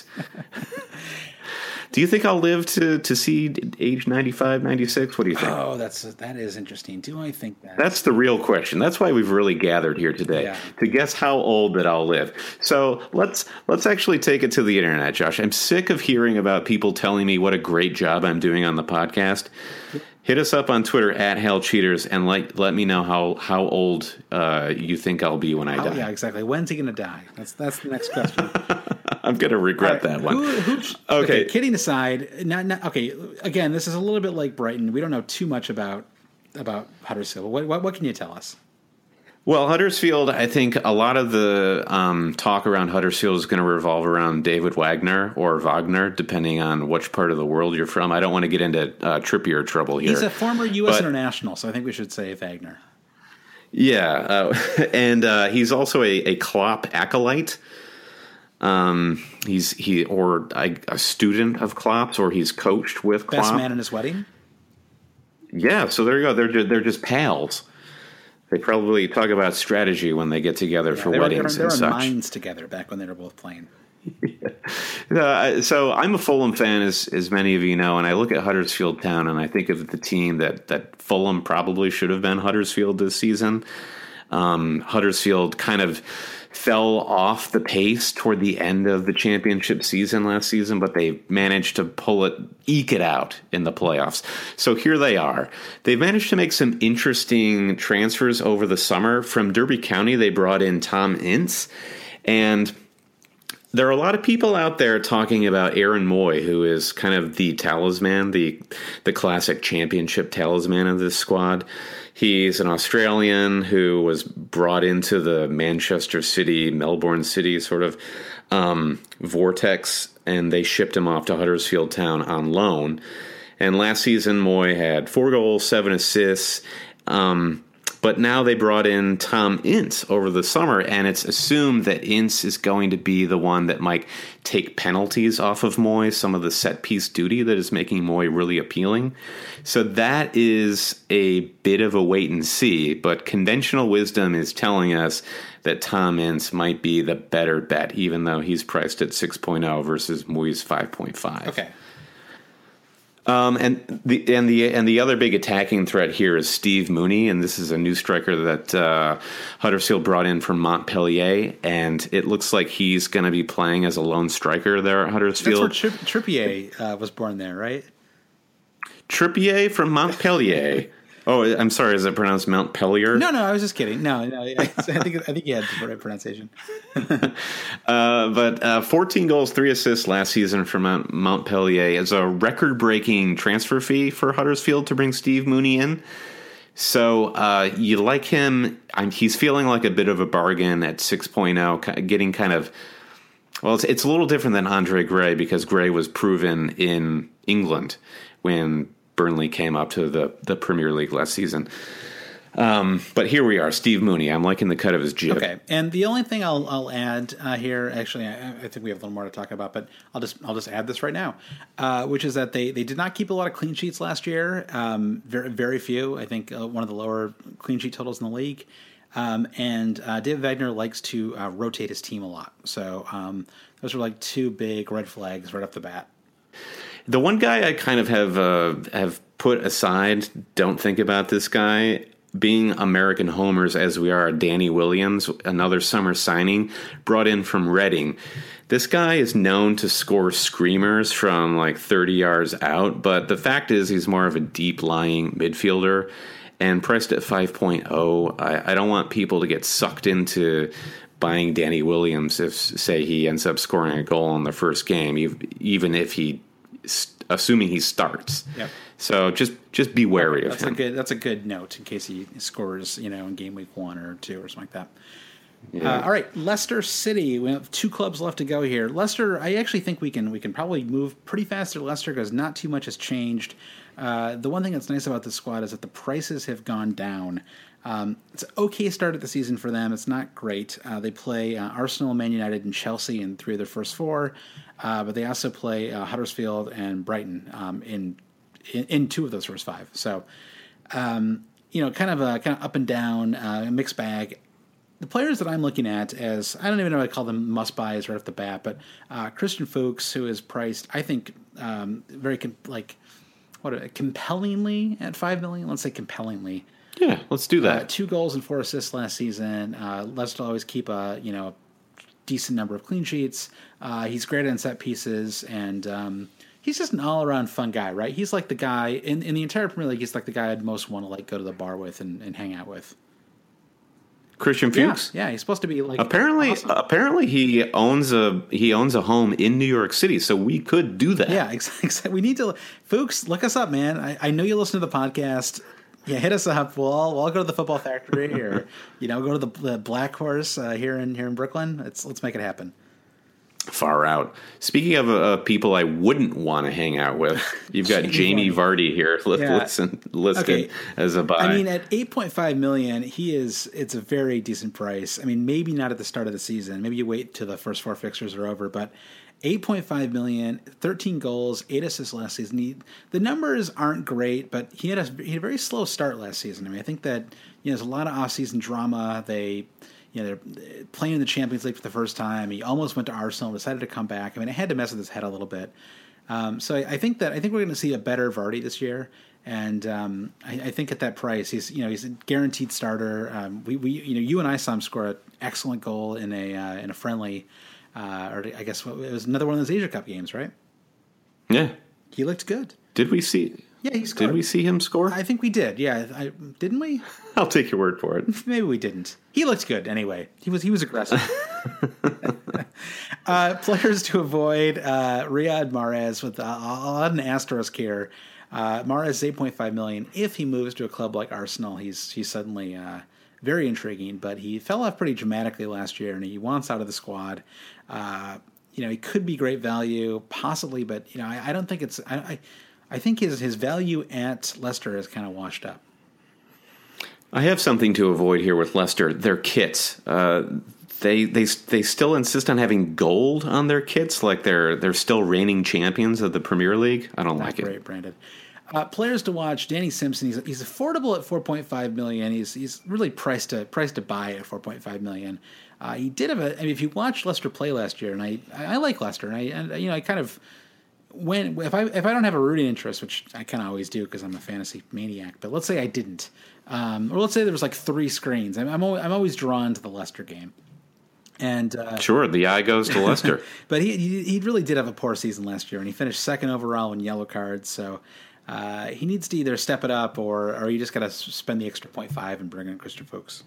Do you think I'll live to, to see age ninety-five, ninety-six? What do you think? Oh, that's that is interesting. Do I think that? That's the real question. That's why we've really gathered here today, Yeah. to guess how old that I'll live. So let's let's actually take it to the internet, Josh. I'm sick of hearing about people telling me what a great job I'm doing on the podcast. Hit us up on Twitter at HailCheaters and let let me know how how old uh, you think I'll be when I Oh, die. yeah, exactly. When's he going to die? That's that's the next question. I'm going to regret All right, that one. Who, who, okay. Okay. Kidding aside, not, not okay. Again, this is a little bit like Brighton. We don't know too much about about Huddersfield. What what, what can you tell us? Well, Huddersfield, I think a lot of the um, talk around Huddersfield is going to revolve around David Wagner or Wagner, depending on which part of the world you're from. I don't want to get into uh, Trippier trouble here. He's a former U S but, international, so I think we should say Wagner. Yeah, uh, and uh, he's also a, a Klopp acolyte. Um, he's he or a, a student of Klopp's, or he's coached with Klopp. Best man in his wedding. Yeah, so there you go. They're just, they're just pals. They probably talk about strategy when they get together yeah, for they weddings were, they were, and they were such. minds together back when they were both playing. uh, so I'm a Fulham fan, as as many of you know, and I look at Huddersfield Town and I think of the team that that Fulham probably should have been Huddersfield this season. Um, Huddersfield kind of fell off the pace toward the end of the championship season last season, but they managed to pull it, eke it out in the playoffs. So here they are. They've managed to make some interesting transfers over the summer. From Derby County, they brought in Tom Ince, and there are a lot of people out there talking about Aaron Moy, who is kind of the talisman, the the classic championship talisman of this squad. He's an Australian who was brought into the Manchester City, Melbourne City sort of um, vortex, and they shipped him off to Huddersfield Town on loan. And last season, Moy had four goals, seven assists. Um, but now they brought in Tom Ince over the summer, and it's assumed that Ince is going to be the one that might take penalties off of Moy, some of the set-piece duty that is making Moy really appealing. So that is a bit of a wait and see, but conventional wisdom is telling us that Tom Ince might be the better bet, even though he's priced at six point oh versus Moy's five point five. Okay. Um, and the and the and the other big attacking threat here is Steve Mooney, and this is a new striker that uh, Huddersfield brought in from Montpellier, and it looks like he's going to be playing as a lone striker there at Huddersfield. That's where Tri- Trippier uh, was born there, right? Trippier from Montpellier. Oh, I'm sorry. Is it pronounced Montpellier? No, no, I was just kidding. No, no, I, I think I think you had the right pronunciation. uh, but uh, fourteen goals, three assists last season for Mont- Montpellier is a record-breaking transfer fee for Huddersfield to bring Steve Mooney in. So uh, you like him? I'm, he's feeling like a bit of a bargain at six point oh, getting kind of. Well, it's it's a little different than Andre Gray because Gray was proven in England when Burnley came up to the, the Premier League last season. Um, but here we are, Steve Mooney. I'm liking the cut of his jib. Okay, and the only thing I'll I'll add uh, here, actually, I, I think we have a little more to talk about, but I'll just I'll just add this right now, uh, which is that they, they did not keep a lot of clean sheets last year. Um, very very few. I think uh, one of the lower clean sheet totals in the league. Um, and uh, David Wagner likes to uh, rotate his team a lot. So um, those are like two big red flags right off the bat. The one guy I kind of have uh, have put aside, don't think about this guy, being American homers as we are, Danny Williams, another summer signing, brought in from Reading. This guy is known to score screamers from like thirty yards out, but the fact is he's more of a deep-lying midfielder, and priced at five point oh, I, I don't want people to get sucked into buying Danny Williams if, say, he ends up scoring a goal in the first game, even if he assuming he starts. Yep. So just just be wary okay, of that's him. A good, that's a good note in case he scores, you know, in game week one or two or something like that. Yeah. Uh, all right, Leicester City. We have two clubs left to go here. Leicester, I actually think we can we can probably move pretty fast to Leicester because not too much has changed. Uh, the one thing that's nice about this squad is that the prices have gone down. Um, it's an okay start of the season for them. It's not great. Uh, they play uh, Arsenal, Man United, and Chelsea in three of their first four, uh, but they also play uh, Huddersfield and Brighton um, in, in in two of those first five. So, um, you know, kind of a kind of up and down, uh, a mixed bag. The players that I'm looking at as, I don't even know if I call them must-buys right off the bat, but uh, Christian Fuchs, who is priced, I think, um, very, com- like, what, compellingly at five million dollars? Let's say compellingly. Yeah, let's do that. Uh, two goals and four assists last season. Uh, Leicester always keep a, you know, decent number of clean sheets. Uh, he's great on set pieces, and um, he's just an all-around fun guy, right? He's like the guy, in, in the entire Premier League, he's like the guy I'd most want to, like, go to the bar with and, and hang out with. Christian Fuchs? Yeah, yeah, he's supposed to be like apparently. Awesome. Apparently, he owns a he owns a home in New York City, so we could do that. Yeah, exactly. We need to, Fuchs, look us up, man. I, I know you listen to the podcast. Yeah, hit us up. We'll all, we'll all go to the Football Factory, or you know, go to the, the Black Horse uh, here in here in Brooklyn. Let's let's make it happen. Far out. Speaking of uh, people I wouldn't want to hang out with, you've got Jamie Vardy here li- Yeah. listen, listed Okay. as a buy. I mean, at eight point five million dollars, he is. It's a very decent price. I mean, maybe not at the start of the season. Maybe you wait till the first four fixtures are over. But eight point five million dollars, thirteen goals, eight assists last season. He, the numbers aren't great, but he had a he had a very slow start last season. I mean, I think that you know there's a lot of offseason drama. They. You know, they're playing in the Champions League for the first time. He almost went to Arsenal, decided to come back. I mean, it had to mess with his head a little bit. Um, so I, I think that I think we're going to see a better Vardy this year, and um, I, I think at that price, he's you know he's a guaranteed starter. Um, we, we you know you and I saw him score an excellent goal in a uh, in a friendly, uh, or I guess it was another one of those Asia Cup games, right? Yeah. He looked good. Did we see? Yeah, he scored. Did we see him score? I think we did. Yeah, I, didn't we? I'll take your word for it. Maybe we didn't. He looked good anyway. He was he was aggressive. uh, players to avoid: uh, Riyad Mahrez with uh, I'll add an asterisk here. Uh, Mahrez is eight point five million dollars. If he moves to a club like Arsenal, he's he's suddenly uh, very intriguing. But he fell off pretty dramatically last year, and he wants out of the squad. Uh, you know, he could be great value, possibly, but you know, I, I don't think it's. I, I I think his his value at Leicester is kind of washed up. I have something to avoid here with Leicester. Their kits. Uh, they they they still insist on having gold on their kits, like they're they're still reigning champions of the Premier League. I don't Not like great, it. Brandon. Uh, players to watch: Danny Simpson. He's he's affordable at four point five million. He's he's really priced to priced to buy at four point five million. Uh, he did have a. I mean, if you watched Leicester play last year, and I I, I like Leicester, and I and you know I kind of. When if I if I don't have a rooting interest, which I kind of always do because I'm a fantasy maniac, but let's say I didn't, um, or let's say there was like three screens, I'm I'm always, I'm always drawn to the Leicester game, and uh, Sure, the eye goes to Leicester. but he, he he really did have a poor season last year, and he finished second overall in yellow cards, so uh, he needs to either step it up or or you just got to spend the extra point five and bring in Christopher Fuchs.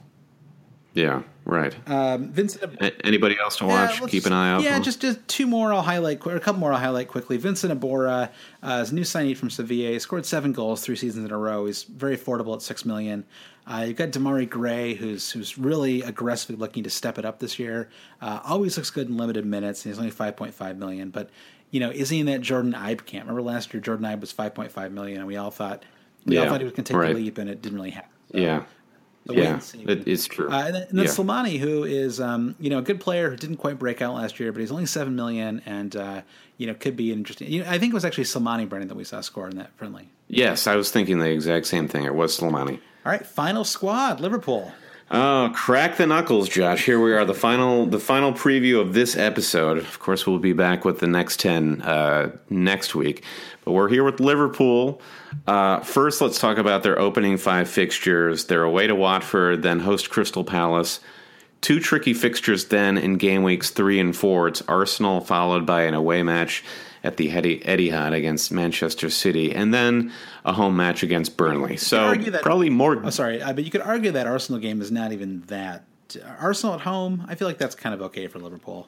Yeah, right. Um, Vincent. A- Anybody else to watch? Yeah, let's- Keep an eye out Yeah, for? just just two more I'll highlight, or a couple more I'll highlight quickly. Vincent Abora uh, is a new signee from Sevilla. He scored seven goals three seasons in a row. He's very affordable at six million. Uh, you've got Damari Gray, who's who's really aggressively looking to step it up this year. Uh, always looks good in limited minutes, and he's only five point five million. But you know, is he in that Jordan Ibe camp? Remember last year, Jordan Ibe was five point five million, and we all thought we all Yeah, thought he was going to take right. the leap, and it didn't really happen. So, yeah. so wait Yeah, and see. it, it's true. Uh, and then, and then Yeah. Slimani, who is um, you know a good player who didn't quite break out last year, but he's only seven million, and uh, you know could be interesting. You know, I think it was actually Slimani, Brennan, that we saw score in that friendly. Yes, I was thinking the exact same thing. It was Slimani. All right, final squad, Liverpool. Oh, crack the knuckles, Josh. Here we are, the final the final preview of this episode. Of course, we'll be back with the next ten uh, next week. But we're here with Liverpool. Uh, first, let's talk about their opening five fixtures. They're away to Watford, then host Crystal Palace. Two tricky fixtures then in game weeks three and four. It's Arsenal, followed by an away match at the Etihad against Manchester City, and then a home match against Burnley. So argue that- probably more... Oh, sorry, uh, but you could argue that Arsenal game is not even that. Arsenal at home, I feel like that's kind of okay for Liverpool.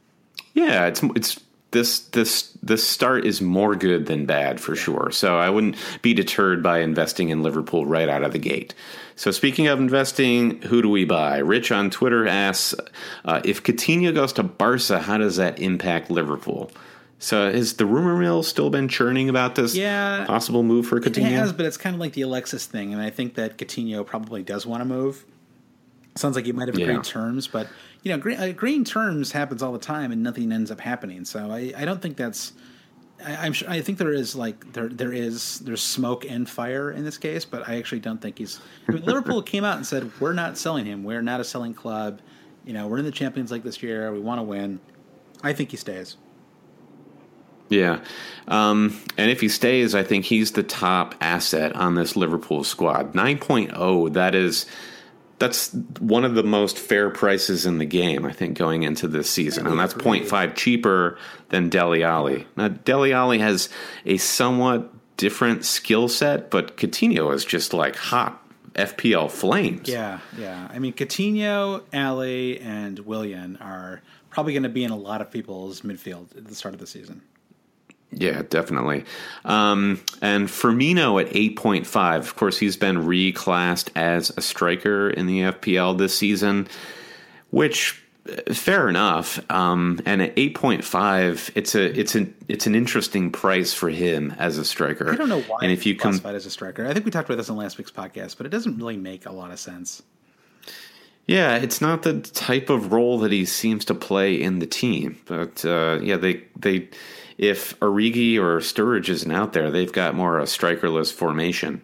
Yeah, it's it's this this this start is more good than bad for sure. So I wouldn't be deterred by investing in Liverpool right out of the gate. So speaking of investing, who do we buy? Rich on Twitter asks, uh, if Coutinho goes to Barca, how does that impact Liverpool? So has the rumor mill still been churning about this Yeah, possible move for It Coutinho? has, but it's kind of like the Alexis thing, and I think that Coutinho probably does want to move. Sounds like he might have agreed Yeah. terms, but you know, green, agreeing terms happens all the time, and nothing ends up happening. So I, I don't think that's. I, I'm sure. I think there is like there there is there's smoke and fire in this case, but I actually don't think he's. I mean, Liverpool came out and said we're not selling him. We're not a selling club. You know, we're in the Champions League this year. We want to win. I think he stays. Yeah. Um, and if he stays, I think he's the top asset on this Liverpool squad. nine point oh, that is that's one of the most fair prices in the game, I think, going into this season. And that's zero point five cheaper than Dele Alli. Now, Dele Alli has a somewhat different skill set, but Coutinho is just like hot F P L flames. Yeah, yeah. I mean, Coutinho, Ali, and Willian are probably going to be in a lot of people's midfield at the start of the season. Yeah, definitely. Um, and Firmino at eight point five. Of course, he's been reclassed as a striker in the F P L this season, which Fair enough. Um, and at eight point five, it's a it's an it's an interesting price for him as a striker. I don't know why and if you he's come, classified as a striker. I think we talked about this in last week's podcast, but it doesn't really make a lot of sense. Yeah, it's not the type of role that he seems to play in the team. But uh, yeah, they they if Origi or Sturridge isn't out there, they've got more a strikerless formation.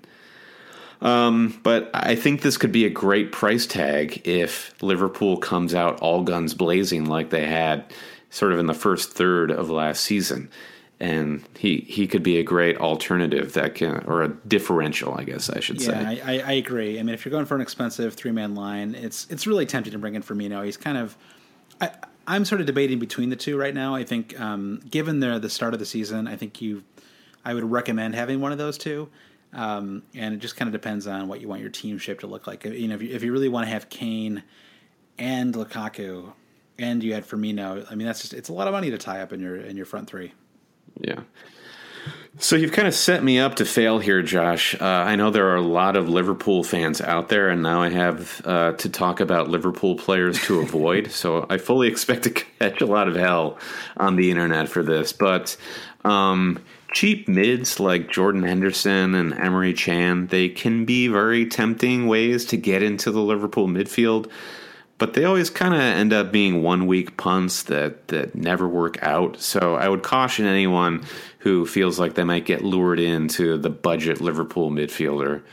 Um, but I think this could be a great price tag if Liverpool comes out all guns blazing like they had sort of in the first third of last season. And he, he could be a great alternative that can, or a differential, I guess I should yeah, say. Yeah, I, I agree. I mean, if you're going for an expensive three-man line, it's it's really tempting to bring in Firmino. He's kind of, I, I'm sort of debating between the two right now. I think, um, given the the start of the season, I think you, I would recommend having one of those two. Um, and it just kind of depends on what you want your team shape to look like. You know, if you, if you really want to have Kane and Lukaku, and you had Firmino, I mean, that's just it's a lot of money to tie up in your in your front three. Yeah. So you've kind of set me up to fail here, Josh. Uh, I know there are a lot of Liverpool fans out there, and now I have uh, to talk about Liverpool players to avoid. So I fully expect to catch a lot of hell on the internet for this, but. Um, Cheap mids like Jordan Henderson and Emery Chan, they can be very tempting ways to get into the Liverpool midfield, but they always kind of end up being one-week punts that, that never work out. So I would caution anyone who feels like they might get lured into the budget Liverpool midfielder.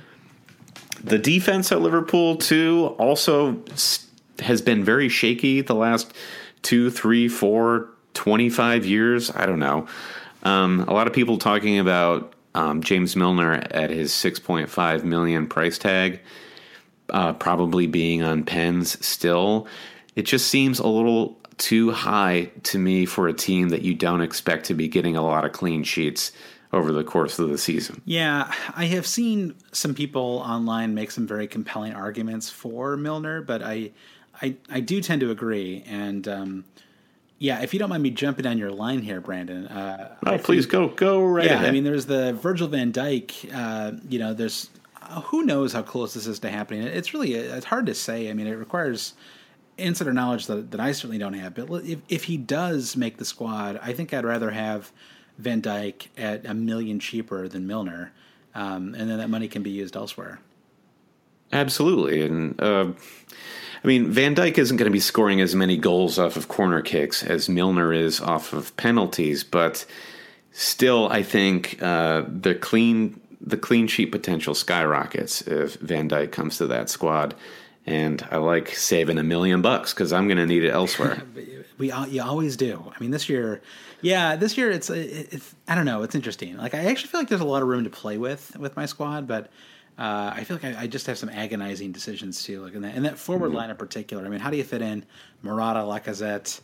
The defense at Liverpool, too, also has been very shaky the last two, three, four, twenty-five years. I don't know. Um, a lot of people talking about um, James Milner at his six point five million dollars price tag, uh, probably being on pens still. It just seems a little too high to me for a team that you don't expect to be getting a lot of clean sheets over the course of the season. Yeah, I have seen some people online make some very compelling arguments for Milner, but I, I, I do tend to agree. And um, yeah, if you don't mind me jumping on your line here, Brandon. Uh, oh, please go go right yeah, ahead. I mean, there's the Virgil van Dijk. Uh, you know, there's uh, who knows how close this is to happening. It's really it's hard to say. I mean, it requires insider knowledge that, that I certainly don't have. But if if he does make the squad, I think I'd rather have Van Dijk at a million cheaper than Milner, um, and then that money can be used elsewhere. Absolutely, and uh, I mean, Van Dijk isn't going to be scoring as many goals off of corner kicks as Milner is off of penalties, but still, I think uh, the clean the clean sheet potential skyrockets if Van Dijk comes to that squad. And I like saving a million bucks because I'm going to need it elsewhere. we you always do. I mean, this year, yeah, this year it's it's I don't know. It's interesting. Like I actually feel like there's a lot of room to play with with my squad, but uh, I feel like I, I just have some agonizing decisions too. Like in that in that forward mm-hmm. line in particular. I mean, how do you fit in Morata, Lacazette?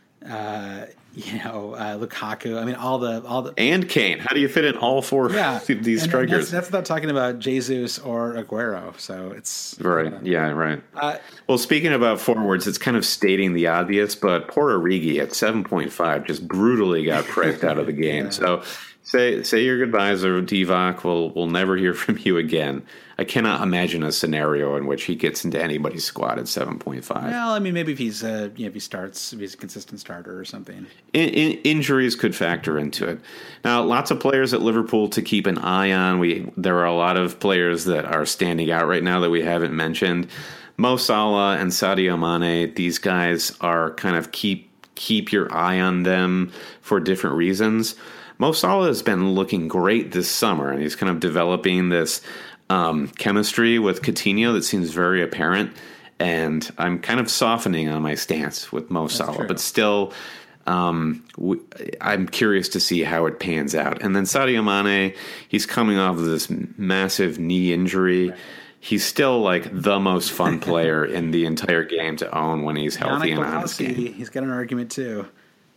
Uh, you know, uh, Lukaku. I mean, all the all the and Kane. How do you fit in all four yeah, of these and strikers? That's, that's without talking about Jesus or Aguero. So it's right. Uh, yeah, right. Uh, well, speaking about forwards, it's kind of stating the obvious, but poor Origi at seven point five just brutally got priced out of the game. Yeah. So say say your goodbyes, or Divock. We'll we'll never hear from you again. I cannot imagine a scenario in which he gets into anybody's squad at seven point five. Well, I mean, maybe if he's uh, you know, if he starts, if he's a consistent starter or something. In, in, injuries could factor into it. Now, lots of players at Liverpool to keep an eye on. We there are a lot of players that are standing out right now that we haven't mentioned. Mo Salah and Sadio Mane. These guys are kind of keep keep your eye on them for different reasons. Mo Salah has been looking great this summer, and he's kind of developing this Um, chemistry with Coutinho that seems very apparent, and I'm kind of softening on my stance with Mo Salah, but still, um, w- I'm curious to see how it pans out. And then Sadio Mane, he's coming off of this massive knee injury. Right. He's still like the most fun player in the entire game to own when he's healthy Yannick and on his game. He's got an argument too.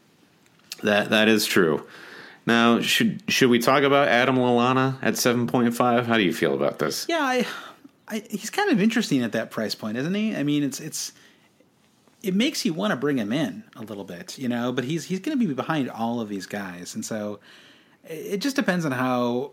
That that is true. Now, should should we talk about Adam Lallana at seven point five? How do you feel about this? Yeah, I, I, he's kind of interesting at that price point, isn't he? I mean, it's it's it makes you want to bring him in a little bit, you know. But he's he's going to be behind all of these guys, and so it just depends on how.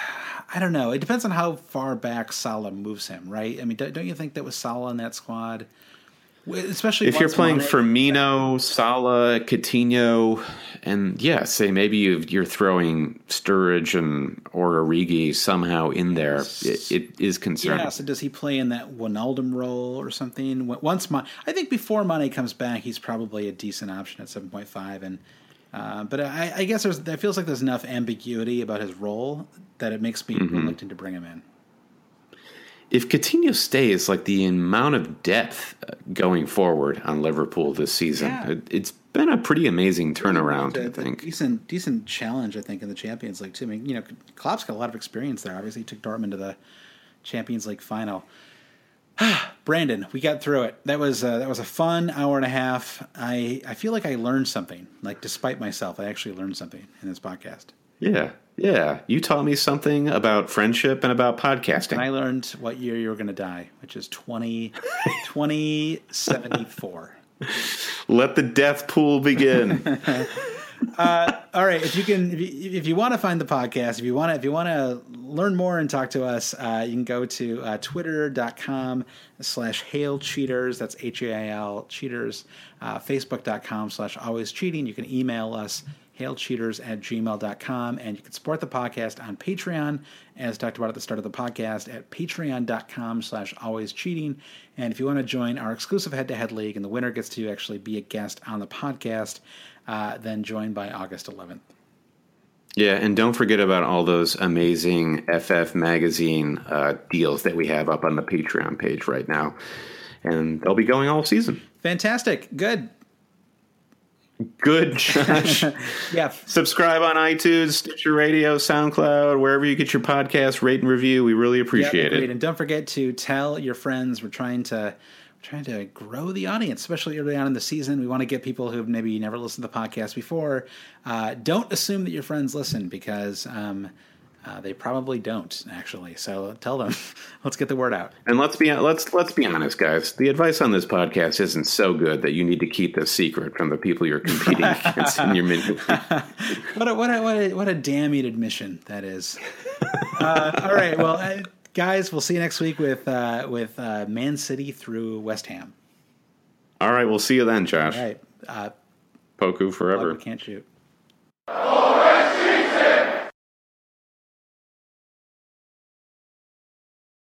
I don't know. It depends on how far back Salah moves him, right? I mean, don't you think that with Salah in that squad, especially if you're playing Mane, Firmino, Salah, Coutinho, and yeah, say maybe you've, you're throwing Sturridge and or Origi somehow in there, it, it is concerning. Yeah, so does he play in that Wijnaldum role or something? Once Mane, I think before Mane comes back, he's probably a decent option at seven point five, and uh, but I, I guess there's it feels like there's enough ambiguity about his role that it makes me mm-hmm. reluctant to bring him in. If Coutinho stays, like the amount of depth going forward on Liverpool this season, yeah. it, it's been a pretty amazing turnaround. I think decent, decent challenge. I think in the Champions League too. I mean, you know, Klopp's got a lot of experience there. Obviously, he took Dortmund to the Champions League final. Brandon, we got through it. That was uh, that was a fun hour and a half. I I feel like I learned something. Like despite myself, I actually learned something in this podcast. Yeah. Yeah, you taught me something about friendship and about podcasting. And I learned what year you were going to die, which is twenty, twenty seventy-four. Let the death pool begin. uh, all right, if you can, if you, if you want to find the podcast, if you want to, if you want to learn more and talk to us, uh, you can go to uh, twitter.com slash hail cheaters. That's H A I L cheaters. Uh, Facebook.com slash always cheating. You can email us. hailcheaters at gmail dot com, and you can support the podcast on Patreon, as talked about at the start of the podcast, at patreon.com slash always cheating. And if you want to join our exclusive head-to-head league, and the winner gets to actually be a guest on the podcast, uh, then join by August eleventh. Yeah, and don't forget about all those amazing F F magazine uh, deals that we have up on the Patreon page right now. And they'll be going all season. Fantastic. Good. Good, Josh. Yeah. Subscribe on iTunes, Stitcher Radio, SoundCloud, wherever you get your podcast. Rate and review. We really appreciate yeah, it. And don't forget to tell your friends. We're trying to we're trying to grow the audience, especially early on in the season. We want to get people who've maybe never listened to the podcast before. Uh, don't assume that your friends listen because um, uh, they probably don't, actually. So tell them. Let's get the word out. And let's be let's let's be honest, guys. The advice on this podcast isn't so good that you need to keep this secret from the people you're competing against in your mini. What a what a what a what a damning admission that is. Uh, all right, well, uh, guys, we'll see you next week with uh, with uh, Man City through West Ham. All right, we'll see you then, Josh. All right, uh, Poku forever. Can't shoot.